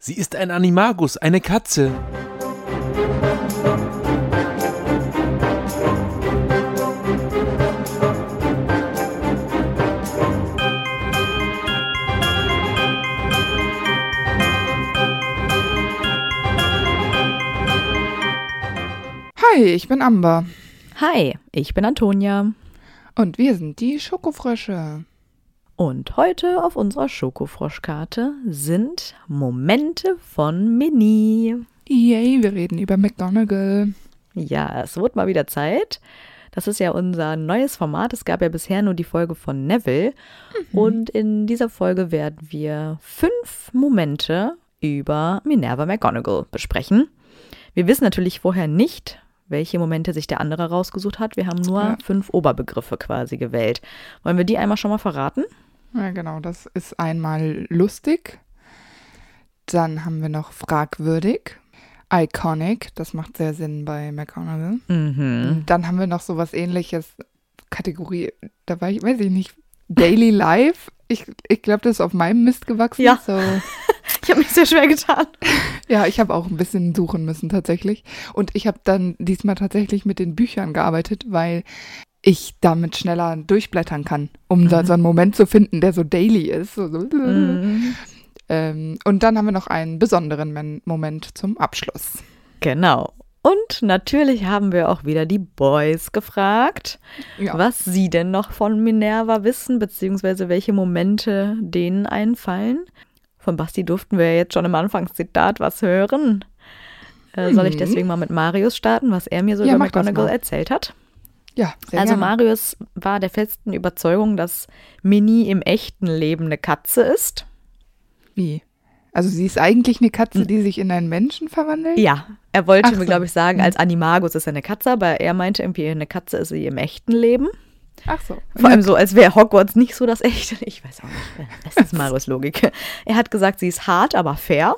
Sie ist ein Animagus, eine Katze. Hi, ich bin Amber. Hi, ich bin Antonia. Und wir sind die Schokofrösche. Und heute auf unserer Schokofroschkarte sind Momente von Minnie. Yay, wir reden über McGonagall. Ja, es wird mal wieder Zeit. Das ist ja unser neues Format. Es gab ja bisher nur die Folge von Neville. Und in dieser Folge werden wir 5 Momente über Minerva McGonagall besprechen. Wir wissen natürlich vorher nicht, welche Momente sich der andere rausgesucht hat. Wir haben nur 5 Oberbegriffe quasi gewählt. Wollen wir die einmal schon mal verraten? Ja, genau. Das ist einmal lustig. Dann haben wir noch fragwürdig. Iconic. Das macht sehr Sinn bei McGonagall. Und dann haben wir noch sowas Ähnliches. Kategorie, da war ich, weiß ich nicht, Daily Life. Ich glaube, das ist auf meinem Mist gewachsen. Ja. So. Ich habe mich sehr schwer getan. Ja, ich habe auch ein bisschen suchen müssen tatsächlich. Und ich habe dann diesmal tatsächlich mit den Büchern gearbeitet, weil ich damit schneller durchblättern kann, um da so einen Moment zu finden, der so daily ist. Und dann haben wir noch einen besonderen Moment zum Abschluss. Genau. Und natürlich haben wir auch wieder die Boys gefragt, was sie denn noch von Minerva wissen, beziehungsweise welche Momente denen einfallen. Von Basti durften wir jetzt schon im Anfangszitat was hören. Soll ich deswegen mal mit Marius starten, was er mir so über McGonagall erzählt hat? Ja, sehr Also gerne. Marius war der festen Überzeugung, dass Minnie im echten Leben eine Katze ist. Wie? Also sie ist eigentlich eine Katze, die sich in einen Menschen verwandelt? Ja, er wollte Ach mir, so. glaube ich, sagen, als Animagus ist er eine Katze, aber er meinte irgendwie, eine Katze ist sie im echten Leben. Ach so. Vor allem so, als wäre Hogwarts nicht so das Echte. Ich weiß auch nicht. Das ist Marius Logik. Er hat gesagt, sie ist hart, aber fair.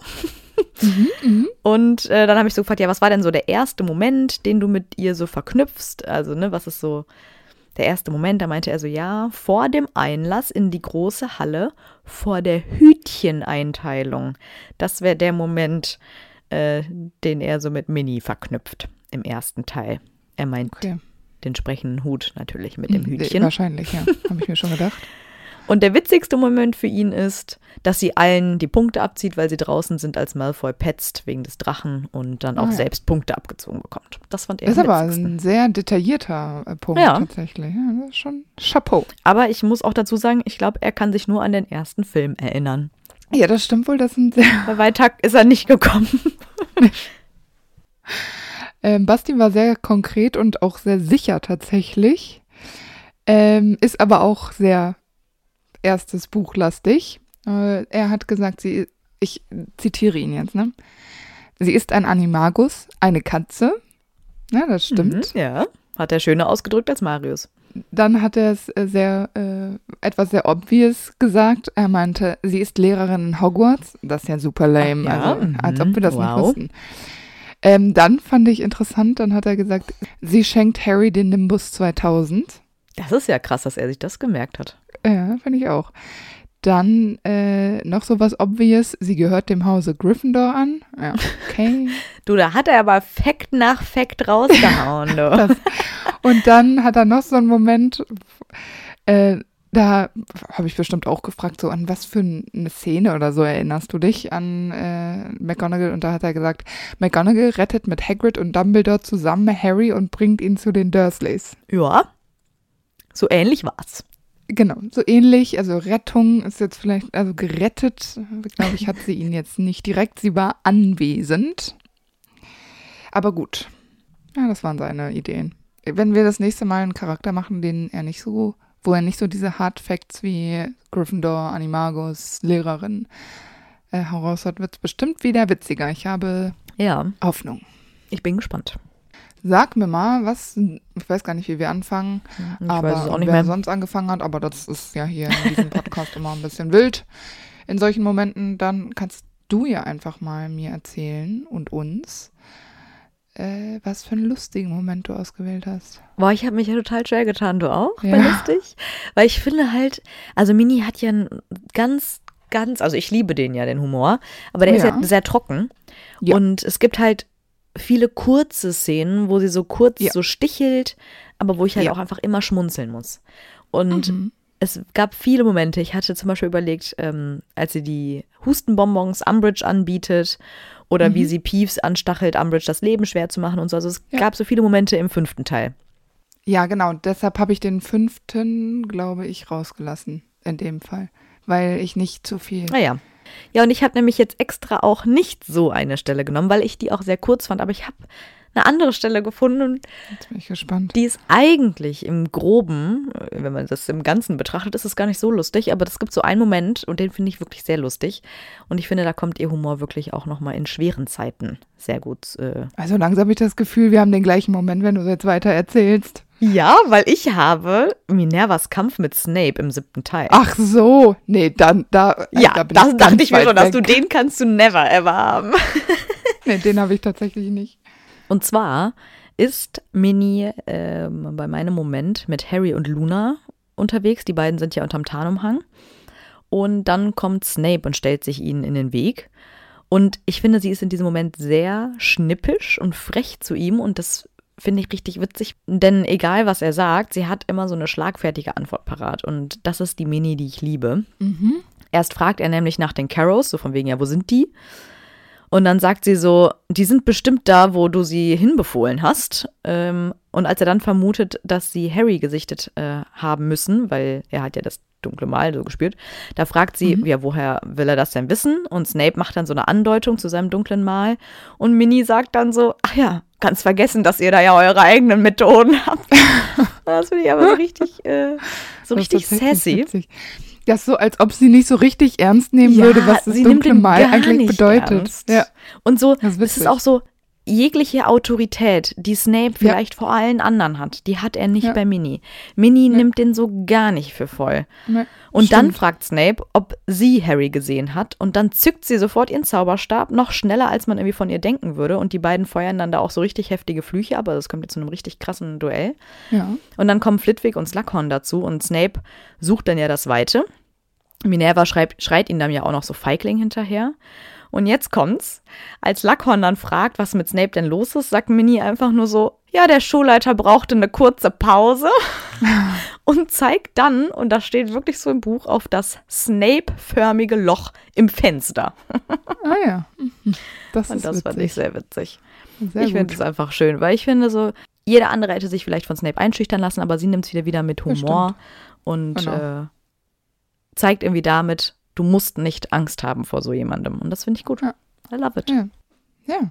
Und dann habe ich so gefragt, ja, was war denn so der erste Moment, den du mit ihr so verknüpfst? Also, ne, was ist so der erste Moment? Da meinte er so, ja, vor dem Einlass in die große Halle, vor der Hütcheneinteilung. Das wäre der Moment, den er so mit Minnie verknüpft im ersten Teil. Er meint den sprechenden Hut natürlich mit dem Hütchen. Wahrscheinlich, ja. Habe ich mir schon gedacht. Und der witzigste Moment für ihn ist, dass sie allen die Punkte abzieht, weil sie draußen sind, als Malfoy petzt wegen des Drachen und dann auch selbst Punkte abgezogen bekommt. Das fand er Das ist am aber witzigsten. ein sehr detaillierter Punkt tatsächlich. Ja, das ist schon Chapeau. Aber ich muss auch dazu sagen, ich glaube, er kann sich nur an den ersten Film erinnern. Ja, das stimmt wohl. Das sind sehr Bei weiter ist er nicht gekommen. Basti war sehr konkret und auch sehr sicher tatsächlich. Ist aber auch sehr erstes Buch lastig. Er hat gesagt, ich zitiere ihn jetzt, ne? Sie ist ein Animagus, eine Katze. Ja, das stimmt. Ja, hat er schöner ausgedrückt als Marius. Dann hat er es etwas sehr obvious gesagt. Er meinte, sie ist Lehrerin in Hogwarts. Das ist ja super lame, also als ob wir das nicht wussten. Dann fand ich interessant, dann hat er gesagt, sie schenkt Harry den Nimbus 2000. Das ist ja krass, dass er sich das gemerkt hat. Ja, finde ich auch. Dann noch sowas obvious, sie gehört dem Hause Gryffindor an. Ja, okay. Du, da hat er aber Fact nach Fact rausgehauen. Du. Und dann hat er noch so einen Moment, da habe ich bestimmt auch gefragt, so an was für eine Szene oder so erinnerst du dich an McGonagall? Und da hat er gesagt, McGonagall rettet mit Hagrid und Dumbledore zusammen Harry und bringt ihn zu den Dursleys. Ja, so ähnlich war's. Genau, so ähnlich, also Rettung ist jetzt vielleicht, also gerettet, glaube ich, hat sie ihn jetzt nicht direkt, sie war anwesend. Aber gut, ja, das waren seine Ideen. Wenn wir das nächste Mal einen Charakter machen, wo er nicht so diese Hard Facts wie Gryffindor, Animagus, Lehrerin heraus hat, wird es bestimmt wieder witziger. Ich habe Hoffnung. Ich bin gespannt. Sag mir mal, ich weiß gar nicht, wie wir anfangen, weiß es auch nicht wer mehr. sonst angefangen hat, aber das ist ja hier in diesem Podcast immer ein bisschen wild. In solchen Momenten, dann kannst du ja einfach mal mir erzählen und uns, was für einen lustigen Moment du ausgewählt hast. Boah, ich habe mich ja total schwer getan, du auch? Ja. War lustig? Weil ich finde halt, also Minnie hat ja einen ganz ganz, also ich liebe den Humor, aber der ist ja sehr trocken. Ja. Und es gibt halt viele kurze Szenen, wo sie so kurz so stichelt, aber wo ich halt auch einfach immer schmunzeln muss. Und es gab viele Momente, ich hatte zum Beispiel überlegt, als sie die Hustenbonbons Umbridge anbietet oder wie sie Peeves anstachelt, Umbridge das Leben schwer zu machen und so. Also es gab so viele Momente im 5. Teil. Ja, genau. Deshalb habe ich den 5., glaube ich, rausgelassen in dem Fall, weil ich nicht zu viel. Naja. Ja, und ich habe nämlich jetzt extra auch nicht so eine Stelle genommen, weil ich die auch sehr kurz fand, aber ich habe eine andere Stelle gefunden. Jetzt bin ich gespannt. Die ist eigentlich im Groben, wenn man das im Ganzen betrachtet, ist es gar nicht so lustig, aber es gibt so einen Moment und den finde ich wirklich sehr lustig und ich finde, da kommt ihr Humor wirklich auch nochmal in schweren Zeiten sehr gut. Also langsam habe ich das Gefühl, wir haben den gleichen Moment, wenn du jetzt weiter erzählst. Ja, weil ich habe Minervas Kampf mit Snape im 7. Teil. Ach so, nee, dann da. Ja, da bin das dachte ich mir weit schon, dass weg. du den kannst du never ever haben. Nee, den habe ich tatsächlich nicht. Und zwar ist Minnie bei meinem Moment mit Harry und Luna unterwegs. Die beiden sind ja unterm Tarnumhang. Und dann kommt Snape und stellt sich ihnen in den Weg. Und ich finde, sie ist in diesem Moment sehr schnippisch und frech zu ihm. Und das finde ich richtig witzig. Denn egal, was er sagt, sie hat immer so eine schlagfertige Antwort parat. Und das ist die Minnie, die ich liebe. Erst fragt er nämlich nach den Carrows, so von wegen, ja, wo sind die? Und dann sagt sie so, die sind bestimmt da, wo du sie hinbefohlen hast. Und als er dann vermutet, dass sie Harry gesichtet haben müssen, weil er hat ja das dunkle Mal so gespürt, da fragt sie, ja, woher will er das denn wissen? Und Snape macht dann so eine Andeutung zu seinem dunklen Mal. Und Minnie sagt dann so, ach ja, ganz vergessen, dass ihr da ja eure eigenen Methoden habt. Das finde ich aber so richtig, sassy. Witzig. Das ist so, als ob sie nicht so richtig ernst nehmen würde, was das dunkle Mal eigentlich bedeutet. Ja. Und so, Das ist es ist auch so, jegliche Autorität, die Snape vielleicht vor allen anderen hat, die hat er nicht bei Minnie. Minnie nimmt den so gar nicht für voll. Nee, und dann stimmt. fragt Snape, ob sie Harry gesehen hat und dann zückt sie sofort ihren Zauberstab, noch schneller, als man irgendwie von ihr denken würde und die beiden feuern dann da auch so richtig heftige Flüche, aber das kommt jetzt zu einem richtig krassen Duell. Ja. Und dann kommen Flitwick und Slughorn dazu und Snape sucht dann ja das Weite. Minerva schreit ihn dann ja auch noch so Feigling hinterher. Und jetzt kommt's. Als Slughorn dann fragt, was mit Snape denn los ist, sagt Minnie einfach nur so, ja, der Schulleiter brauchte eine kurze Pause und zeigt dann, und das steht wirklich so im Buch, auf das Snape-förmige Loch im Fenster. Ah ja. Das Und ist das witzig. fand ich sehr witzig. Sehr Ich finde gut. es einfach schön, weil ich finde so, jeder andere hätte sich vielleicht von Snape einschüchtern lassen, aber sie nimmt es wieder mit Humor und Genau. zeigt irgendwie damit, du musst nicht Angst haben vor so jemandem. Und das finde ich gut. Ja. I love it. Ja.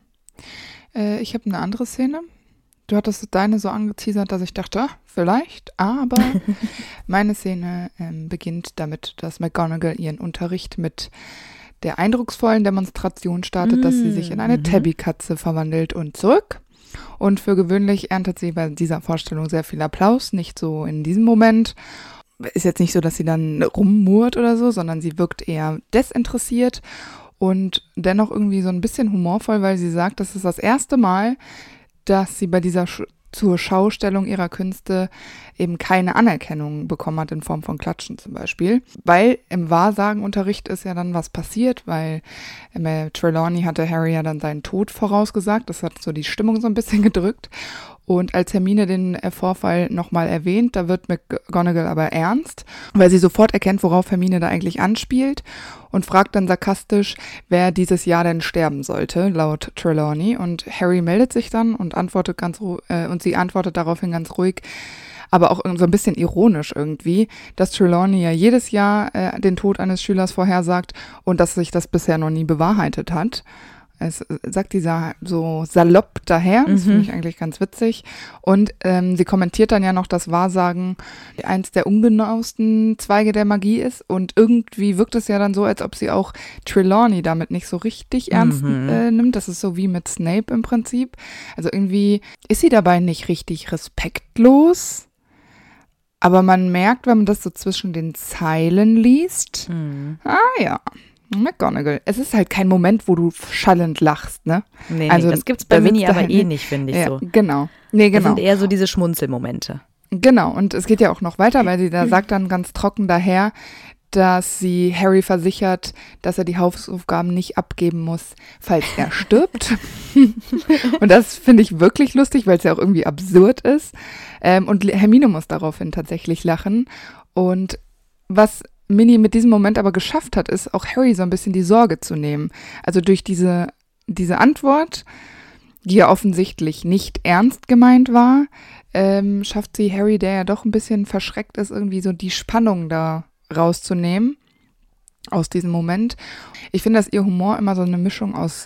Ich habe eine andere Szene. Du hattest deine so angeteasert, dass ich dachte, vielleicht, aber meine Szene beginnt damit, dass McGonagall ihren Unterricht mit der eindrucksvollen Demonstration startet, dass sie sich in eine Tabby-Katze verwandelt und zurück. Und für gewöhnlich erntet sie bei dieser Vorstellung sehr viel Applaus, nicht so in diesem Moment. Ist jetzt nicht so, dass sie dann rummurrt oder so, sondern sie wirkt eher desinteressiert und dennoch irgendwie so ein bisschen humorvoll, weil sie sagt, das ist das erste Mal, dass sie bei dieser zur Schaustellung ihrer Künste eben keine Anerkennung bekommen hat in Form von Klatschen zum Beispiel. Weil im Wahrsagenunterricht ist ja dann was passiert, weil Trelawney hatte Harry ja dann seinen Tod vorausgesagt. Das hat so die Stimmung so ein bisschen gedrückt. Und als Hermine den Vorfall nochmal erwähnt, da wird McGonagall aber ernst, weil sie sofort erkennt, worauf Hermine da eigentlich anspielt und fragt dann sarkastisch, wer dieses Jahr denn sterben sollte, laut Trelawney. Und Harry meldet sich dann und sie antwortet daraufhin ganz ruhig, aber auch so ein bisschen ironisch irgendwie, dass Trelawney ja jedes Jahr den Tod eines Schülers vorhersagt und dass sich das bisher noch nie bewahrheitet hat. Es sagt dieser so salopp daher, das finde ich eigentlich ganz witzig. Und sie kommentiert dann ja noch, dass Wahrsagen eins der ungenauesten Zweige der Magie ist. Und irgendwie wirkt es ja dann so, als ob sie auch Trelawney damit nicht so richtig ernst nimmt. Das ist so wie mit Snape im Prinzip. Also irgendwie ist sie dabei nicht richtig respektlos. Aber man merkt, wenn man das so zwischen den Zeilen liest, ja, McGonagall. Es ist halt kein Moment, wo du schallend lachst, ne? Nee, also, das gibt's bei Minnie aber halt nicht, finde ich ja, so. Genau. Nee, Das genau. sind eher so diese Schmunzelmomente. Genau. Und es geht ja auch noch weiter, weil sie da sagt dann ganz trocken daher, dass sie Harry versichert, dass er die Hausaufgaben nicht abgeben muss, falls er stirbt. Und das finde ich wirklich lustig, weil es ja auch irgendwie absurd ist. Und Hermine muss daraufhin tatsächlich lachen. Und was Minnie mit diesem Moment aber geschafft hat, ist auch Harry so ein bisschen die Sorge zu nehmen. Also durch diese Antwort, die ja offensichtlich nicht ernst gemeint war, schafft sie Harry, der ja doch ein bisschen verschreckt ist, irgendwie so die Spannung da rauszunehmen aus diesem Moment. Ich finde, dass ihr Humor immer so eine Mischung aus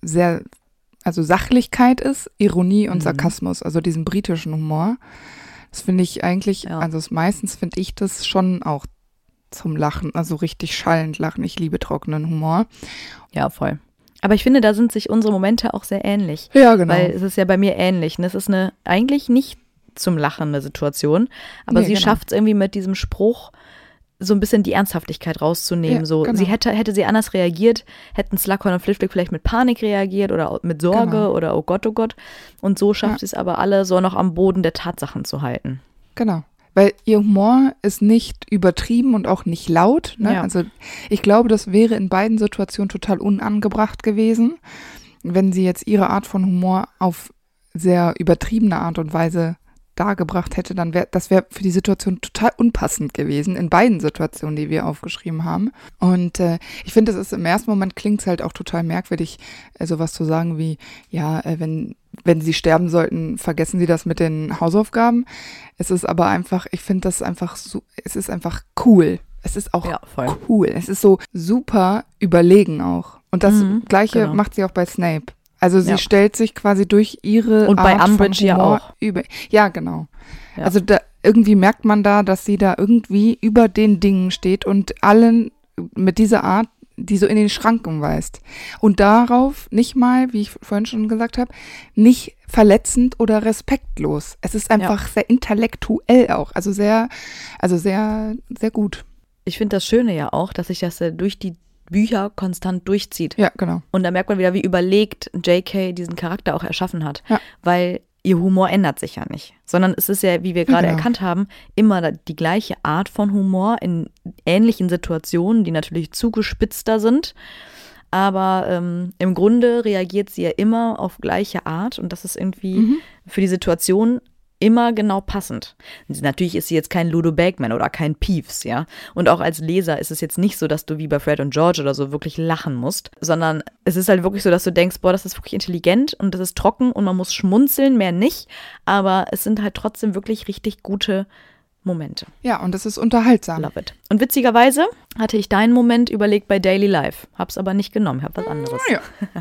Sachlichkeit ist, Ironie und Sarkasmus, also diesen britischen Humor. Das finde ich eigentlich, also meistens finde ich das schon auch zum Lachen, also richtig schallend lachen. Ich liebe trockenen Humor. Ja, voll. Aber ich finde, da sind sich unsere Momente auch sehr ähnlich. Ja, genau. Weil es ist ja bei mir ähnlich. Und es ist eine eigentlich nicht zum Lachen eine Situation, aber sie schafft es irgendwie mit diesem Spruch so ein bisschen die Ernsthaftigkeit rauszunehmen. Ja, so, genau. sie hätte sie anders reagiert, hätten Slughorn und Flitwick vielleicht mit Panik reagiert oder mit Sorge oder oh Gott. Und so schafft es aber alle so noch am Boden der Tatsachen zu halten. Genau. Weil ihr Humor ist nicht übertrieben und auch nicht laut. Ne? Ja. Also ich glaube, das wäre in beiden Situationen total unangebracht gewesen, wenn sie jetzt ihre Art von Humor auf sehr übertriebene Art und Weise dargebracht hätte, dann wäre für die Situation total unpassend gewesen, in beiden Situationen, die wir aufgeschrieben haben. Und ich finde, es ist im ersten Moment klingt es halt auch total merkwürdig, sowas zu sagen wie, ja, wenn sie sterben sollten, vergessen sie das mit den Hausaufgaben. Es ist aber einfach, ich finde das einfach so, es ist einfach cool. Es ist auch cool. Es ist so super überlegen auch. Und das Gleiche macht sie auch bei Snape. Also sie stellt sich quasi durch ihre und bei Art Umbridge von Humor ja auch. Ja, genau. Ja. Also da irgendwie merkt man da, dass sie da irgendwie über den Dingen steht und allen mit dieser Art, die so in den Schranken weist. Und darauf nicht mal, wie ich vorhin schon gesagt habe, nicht verletzend oder respektlos. Es ist einfach sehr intellektuell auch. Also sehr, sehr gut. Ich finde das Schöne ja auch, dass sich das durch die Bücher konstant durchzieht. Ja, genau. Und da merkt man wieder, wie überlegt J.K. diesen Charakter auch erschaffen hat. Ja. Weil ihr Humor ändert sich ja nicht. Sondern es ist ja, wie wir gerade erkannt haben, immer die gleiche Art von Humor in ähnlichen Situationen, die natürlich zugespitzter sind. Aber im Grunde reagiert sie ja immer auf gleiche Art. Und das ist irgendwie für die Situation immer genau passend. Natürlich ist sie jetzt kein Ludo Bagman oder kein Peeves, ja. Und auch als Leser ist es jetzt nicht so, dass du wie bei Fred und George oder so wirklich lachen musst, sondern es ist halt wirklich so, dass du denkst, boah, das ist wirklich intelligent und das ist trocken und man muss schmunzeln, mehr nicht. Aber es sind halt trotzdem wirklich richtig gute Momente. Ja, und es ist unterhaltsam. Love it. Und witzigerweise hatte ich deinen Moment überlegt bei Daily Life, hab's aber nicht genommen, hab was anderes. Ja.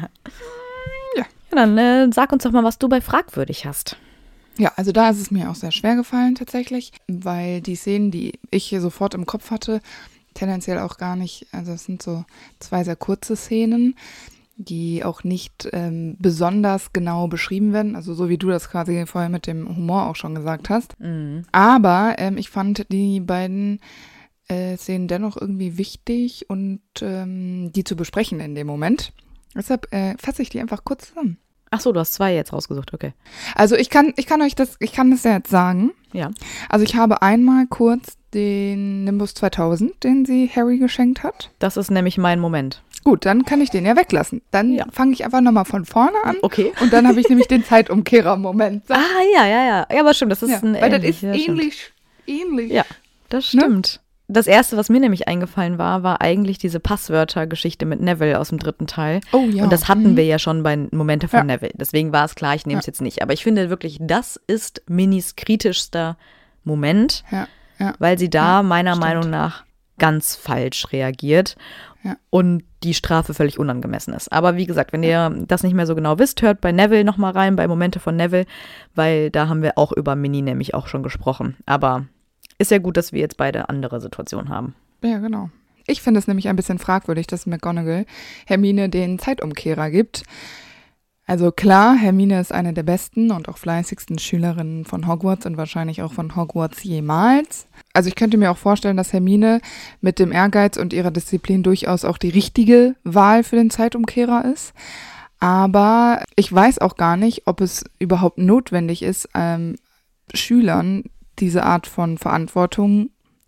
Ja, dann sag uns doch mal, was du bei Fragwürdig hast. Ja, also da ist es mir auch sehr schwer gefallen tatsächlich, weil die Szenen, die ich hier sofort im Kopf hatte, tendenziell auch gar nicht, also es sind so 2 sehr kurze Szenen, die auch nicht besonders genau beschrieben werden, also so wie du das quasi vorher mit dem Humor auch schon gesagt hast. Aber ich fand die beiden Szenen dennoch irgendwie wichtig und die zu besprechen in dem Moment. Deshalb fasse ich die einfach kurz zusammen. Ach so, du hast 2 jetzt rausgesucht, okay. Also ich kann das ja jetzt sagen. Ja. Also ich habe einmal kurz den Nimbus 2000, den sie Harry geschenkt hat. Das ist nämlich mein Moment. Gut, dann kann ich den ja weglassen. Dann fange ich einfach nochmal von vorne an. Okay. Und dann habe ich nämlich den Zeitumkehrer-Moment. Ah, ja. Ja, aber stimmt, das ist ein weil das ist ähnlich. ähnlich. Ja, das stimmt. Ne? Das Erste, was mir nämlich eingefallen war eigentlich diese Passwörter-Geschichte mit Neville aus dem 3. Teil. Oh ja. Und das hatten wir ja schon bei Momente von Neville. Deswegen war es klar, ich nehme es jetzt nicht. Aber ich finde wirklich, das ist Minis kritischster Moment, weil sie da meiner Meinung nach ganz falsch reagiert und die Strafe völlig unangemessen ist. Aber wie gesagt, wenn ihr das nicht mehr so genau wisst, hört bei Neville nochmal rein, bei Momente von Neville, weil da haben wir auch über Mini nämlich auch schon gesprochen. Aber ist ja gut, dass wir jetzt beide andere Situationen haben. Ja, genau. Ich finde es nämlich ein bisschen fragwürdig, dass McGonagall Hermine den Zeitumkehrer gibt. Also klar, Hermine ist eine der besten und auch fleißigsten Schülerinnen von Hogwarts und wahrscheinlich auch von Hogwarts jemals. Also ich könnte mir auch vorstellen, dass Hermine mit dem Ehrgeiz und ihrer Disziplin durchaus auch die richtige Wahl für den Zeitumkehrer ist. Aber ich weiß auch gar nicht, ob es überhaupt notwendig ist, Schülern diese Art von Verantwortung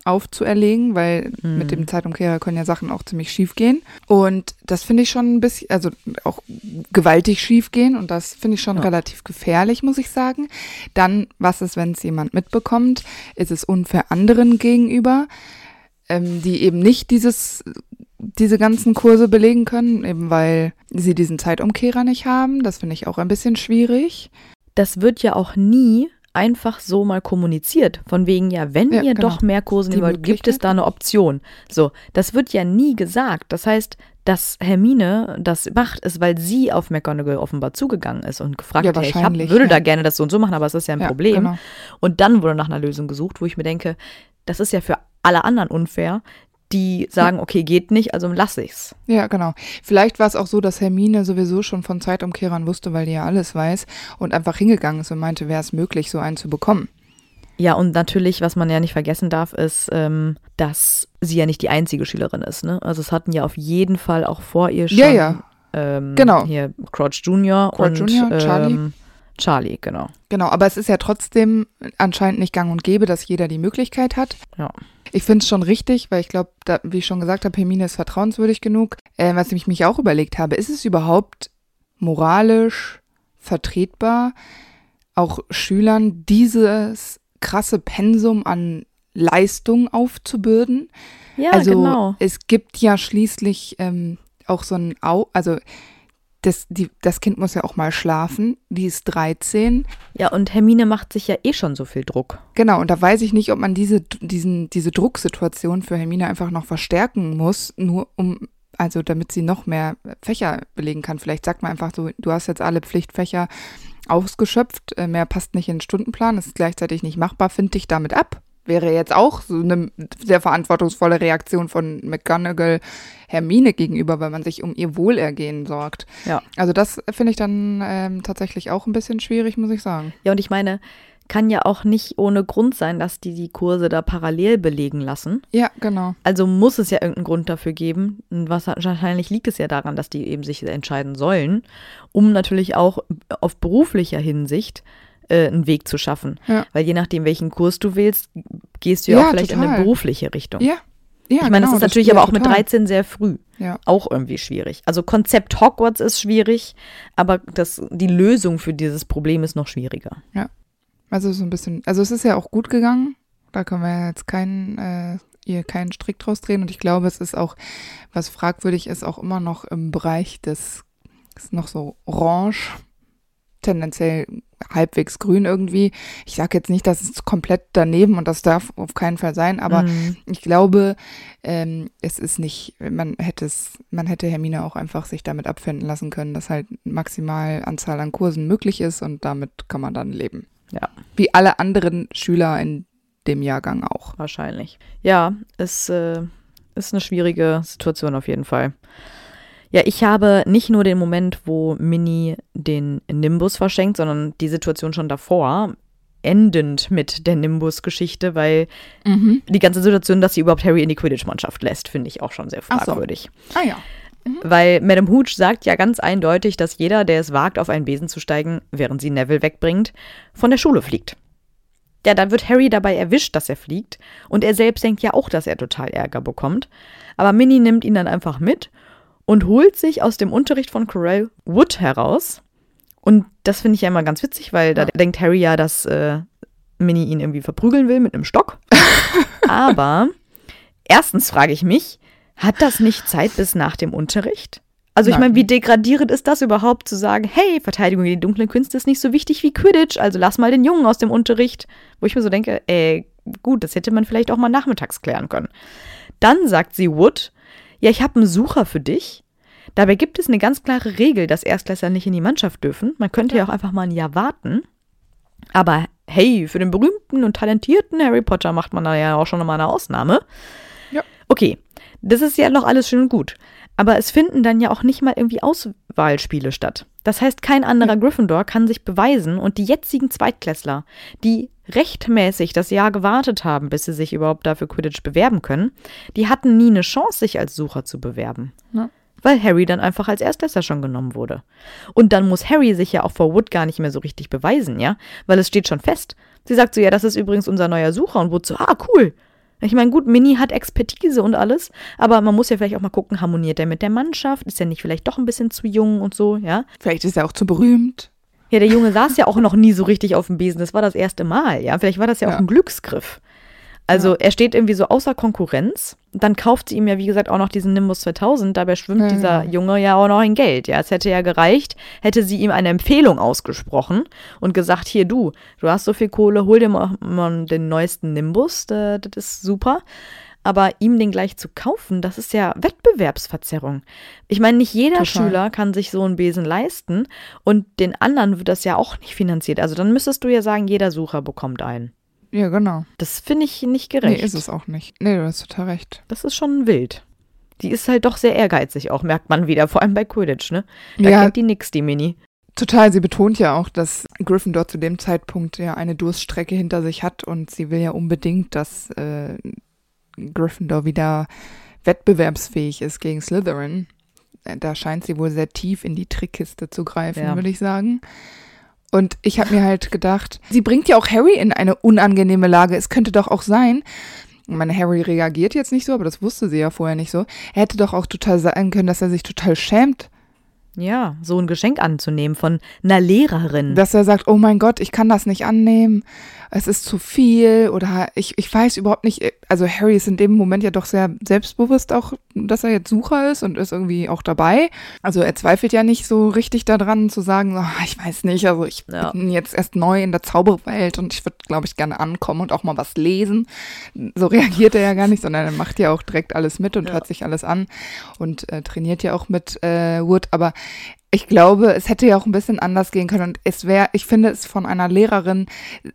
aufzuerlegen, weil mit dem Zeitumkehrer können ja Sachen auch ziemlich schief gehen. Und das finde ich schon ein bisschen, also auch gewaltig schief gehen. Und das finde ich schon relativ gefährlich, muss ich sagen. Dann, was ist, wenn es jemand mitbekommt? Ist es unfair anderen gegenüber, die eben nicht diese ganzen Kurse belegen können, eben weil sie diesen Zeitumkehrer nicht haben. Das finde ich auch ein bisschen schwierig. Das wird ja auch nie einfach so mal kommuniziert. Von wegen, ja, wenn ihr doch mehr Kurse nehmen wollt, gibt es da eine Option. So, das wird ja nie gesagt. Das heißt, dass Hermine das macht, ist, weil sie auf McGonagall offenbar zugegangen ist und gefragt hat, hey, würde da gerne das so und so machen, aber es ist ja ein Problem. Genau. Und dann wurde nach einer Lösung gesucht, wo ich mir denke, das ist ja für alle anderen unfair, die sagen, okay, geht nicht, also lasse ich's. Ja, genau. Vielleicht war es auch so, dass Hermine sowieso schon von Zeitumkehrern wusste, weil die ja alles weiß und einfach hingegangen ist und meinte, wäre es möglich, so einen zu bekommen. Ja, und natürlich, was man ja nicht vergessen darf, ist, dass sie ja nicht die einzige Schülerin ist, ne? Also es hatten ja auf jeden Fall auch vor ihr schon genau. Hier Crouch Jr. und Charlie, genau. Genau, aber es ist ja trotzdem anscheinend nicht gang und gäbe, dass jeder die Möglichkeit hat. Ja. Ich finde es schon richtig, weil ich glaube, wie ich schon gesagt habe, Hermine ist vertrauenswürdig genug. Was ich mich auch überlegt habe, ist es überhaupt moralisch vertretbar, auch Schülern dieses krasse Pensum an Leistung aufzubürden? Ja, also, genau. Es gibt ja schließlich auch so ein, also das Kind muss ja auch mal schlafen, die ist 13. Ja, und Hermine macht sich ja eh schon so viel Druck. Genau, und da weiß ich nicht, ob man diese Drucksituation für Hermine einfach noch verstärken muss, nur damit sie noch mehr Fächer belegen kann. Vielleicht sagt man einfach so, du hast jetzt alle Pflichtfächer ausgeschöpft, mehr passt nicht in den Stundenplan, ist gleichzeitig nicht machbar, find dich damit ab. Wäre jetzt auch so eine sehr verantwortungsvolle Reaktion von McGonagall Hermine gegenüber, weil man sich um ihr Wohlergehen sorgt. Ja. Also das finde ich dann tatsächlich auch ein bisschen schwierig, muss ich sagen. Ja, und ich meine, kann ja auch nicht ohne Grund sein, dass die Kurse da parallel belegen lassen. Ja, genau. Also muss es ja irgendeinen Grund dafür geben. Und wahrscheinlich liegt es ja daran, dass die eben sich entscheiden sollen, um natürlich auch auf beruflicher Hinsicht einen Weg zu schaffen. Ja. Weil je nachdem, welchen Kurs du wählst, gehst du ja auch vielleicht in eine berufliche Richtung. Ja. Ich meine, das ist natürlich aber auch mit 13 sehr früh. Ja. Auch irgendwie schwierig. Also Konzept Hogwarts ist schwierig, aber die Lösung für dieses Problem ist noch schwieriger. Ja. Also so ein bisschen, also es ist ja auch gut gegangen. Da können wir jetzt keinen Strick draus drehen. Und ich glaube, es ist auch, was fragwürdig ist, auch immer noch im Bereich ist noch so orange, tendenziell halbwegs grün irgendwie. Ich sage jetzt nicht, dass es komplett daneben und das darf auf keinen Fall sein, aber ich glaube, es ist nicht, man hätte Hermine auch einfach sich damit abfinden lassen können, dass halt maximal Anzahl an Kursen möglich ist und damit kann man dann leben. Ja. Wie alle anderen Schüler in dem Jahrgang auch. Wahrscheinlich. Ja, es ist eine schwierige Situation auf jeden Fall. Ja, ich habe nicht nur den Moment, wo Minnie den Nimbus verschenkt, sondern die Situation schon davor, endend mit der Nimbus-Geschichte, weil die ganze Situation, dass sie überhaupt Harry in die Quidditch-Mannschaft lässt, finde ich auch schon sehr fragwürdig. So. Ah ja. Weil Madame Hooch sagt ja ganz eindeutig, dass jeder, der es wagt, auf einen Besen zu steigen, während sie Neville wegbringt, von der Schule fliegt. Ja, dann wird Harry dabei erwischt, dass er fliegt. Und er selbst denkt ja auch, dass er total Ärger bekommt. Aber Minnie nimmt ihn dann einfach mit und holt sich aus dem Unterricht von Quirrell Wood heraus. Und das finde ich ja immer ganz witzig, weil da denkt Harry ja, dass Minnie ihn irgendwie verprügeln will mit einem Stock. Aber erstens frage ich mich, hat das nicht Zeit bis nach dem Unterricht? Also ich meine, wie degradierend ist das überhaupt zu sagen, hey, Verteidigung gegen die dunklen Künste ist nicht so wichtig wie Quidditch, also lass mal den Jungen aus dem Unterricht. Wo ich mir so denke, gut, das hätte man vielleicht auch mal nachmittags klären können. Dann sagt sie Wood, ja, ich habe einen Sucher für dich. Dabei gibt es eine ganz klare Regel, dass Erstklässler nicht in die Mannschaft dürfen. Man könnte ja auch einfach mal ein Jahr warten. Aber hey, für den berühmten und talentierten Harry Potter macht man da ja auch schon nochmal eine Ausnahme. Ja. Okay, das ist ja noch alles schön und gut. Aber es finden dann ja auch nicht mal irgendwie Auswahlspiele statt. Das heißt, kein anderer Gryffindor kann sich beweisen und die jetzigen Zweitklässler, die rechtmäßig das Jahr gewartet haben, bis sie sich überhaupt dafür Quidditch bewerben können, die hatten nie eine Chance, sich als Sucher zu bewerben. Ja. Weil Harry dann einfach als Erstklässler schon genommen wurde. Und dann muss Harry sich ja auch vor Wood gar nicht mehr so richtig beweisen, ja? Weil es steht schon fest. Sie sagt so, ja, das ist übrigens unser neuer Sucher und Wood so, cool. Ich meine, gut, Minnie hat Expertise und alles, aber man muss ja vielleicht auch mal gucken, harmoniert er mit der Mannschaft? Ist er nicht vielleicht doch ein bisschen zu jung und so, ja? Vielleicht ist er auch zu berühmt. Ja, der Junge saß ja auch noch nie so richtig auf dem Besen. Das war das erste Mal, ja. Vielleicht war das ja auch ein Glücksgriff. Also er steht irgendwie so außer Konkurrenz. Dann kauft sie ihm ja, wie gesagt, auch noch diesen Nimbus 2000. Dabei schwimmt dieser Junge ja auch noch in Geld. Ja, es hätte ja gereicht, hätte sie ihm eine Empfehlung ausgesprochen und gesagt, hier du hast so viel Kohle, hol dir mal den neuesten Nimbus, das ist super. Aber ihm den gleich zu kaufen, das ist ja Wettbewerbsverzerrung. Ich meine, nicht jeder Schüler kann sich so einen Besen leisten und den anderen wird das ja auch nicht finanziert. Also dann müsstest du ja sagen, jeder Sucher bekommt einen. Ja, genau. Das finde ich nicht gerecht. Nee, ist es auch nicht. Nee, du hast total recht. Das ist schon wild. Die ist halt doch sehr ehrgeizig auch, merkt man wieder, vor allem bei Quidditch, ne? Da kennt die nix, die Minnie. Total, sie betont ja auch, dass Gryffindor zu dem Zeitpunkt ja eine Durststrecke hinter sich hat und sie will ja unbedingt, dass Gryffindor wieder wettbewerbsfähig ist gegen Slytherin. Da scheint sie wohl sehr tief in die Trickkiste zu greifen, würde ich sagen. Und ich habe mir halt gedacht, sie bringt ja auch Harry in eine unangenehme Lage. Es könnte doch auch sein, ich meine, Harry reagiert jetzt nicht so, aber das wusste sie ja vorher nicht so. Er hätte doch auch total sein können, dass er sich total schämt. Ja, so ein Geschenk anzunehmen von einer Lehrerin. Dass er sagt, oh mein Gott, ich kann das nicht annehmen, es ist zu viel oder ich weiß überhaupt nicht, also Harry ist in dem Moment ja doch sehr selbstbewusst auch, dass er jetzt Sucher ist und ist irgendwie auch dabei. Also er zweifelt ja nicht so richtig daran zu sagen, oh, ich weiß nicht, also ich bin jetzt erst neu in der Zauberwelt und ich würde, glaube ich, gerne ankommen und auch mal was lesen. So reagiert er ja gar nicht, sondern er macht ja auch direkt alles mit und hört sich alles an und trainiert ja auch mit Wood, aber ich glaube, es hätte ja auch ein bisschen anders gehen können und ich finde es von einer Lehrerin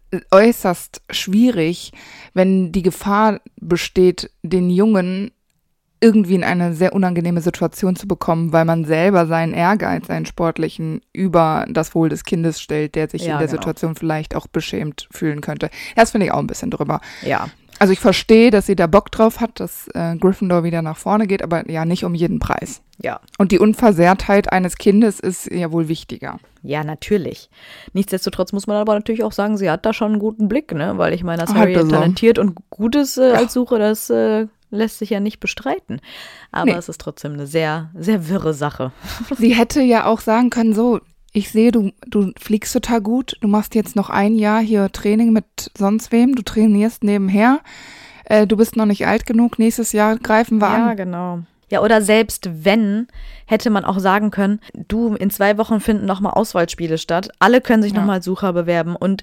äußerst schwierig, wenn die Gefahr besteht, den Jungen irgendwie in eine sehr unangenehme Situation zu bekommen, weil man selber seinen Ehrgeiz, seinen sportlichen, über das Wohl des Kindes stellt, der sich in der Situation vielleicht auch beschämt fühlen könnte. Das finde ich auch ein bisschen drüber. Ja. Also ich verstehe, dass sie da Bock drauf hat, dass Gryffindor wieder nach vorne geht, aber ja nicht um jeden Preis. Ja. Und die Unversehrtheit eines Kindes ist ja wohl wichtiger. Ja, natürlich. Nichtsdestotrotz muss man aber natürlich auch sagen, sie hat da schon einen guten Blick, ne? Weil ich meine, dass Harry talentiert und gut ist als Sucher, das lässt sich ja nicht bestreiten. Aber es ist trotzdem eine sehr, sehr wirre Sache. Sie hätte ja auch sagen können, so, ich sehe, du fliegst total gut, du machst jetzt noch ein Jahr hier Training mit sonst wem, du trainierst nebenher, du bist noch nicht alt genug, nächstes Jahr greifen wir an. Ja, genau. Ja, oder selbst wenn, hätte man auch sagen können, du, in 2 Wochen finden nochmal Auswahlspiele statt, alle können sich nochmal als Sucher bewerben und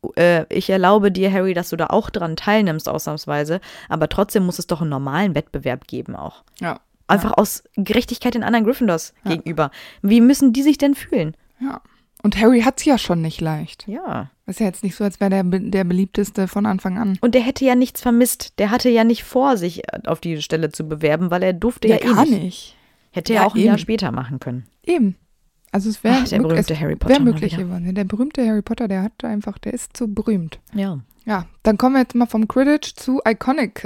ich erlaube dir, Harry, dass du da auch dran teilnimmst, ausnahmsweise, aber trotzdem muss es doch einen normalen Wettbewerb geben auch. Ja. Einfach aus Gerechtigkeit den anderen Gryffindors gegenüber. Wie müssen die sich denn fühlen? Ja. Und Harry hat es ja schon nicht leicht. Ja. Ist ja jetzt nicht so, als wäre der beliebteste von Anfang an. Und der hätte ja nichts vermisst. Der hatte ja nicht vor, sich auf die Stelle zu bewerben, weil er durfte ja gar nicht. Hätte er auch ein Jahr später machen können. Eben. Also es wäre der berühmte Harry Potter. Möglich geworden. Der berühmte Harry Potter, der ist zu berühmt. Ja. Ja, dann kommen wir jetzt mal vom Quidditch zu Iconic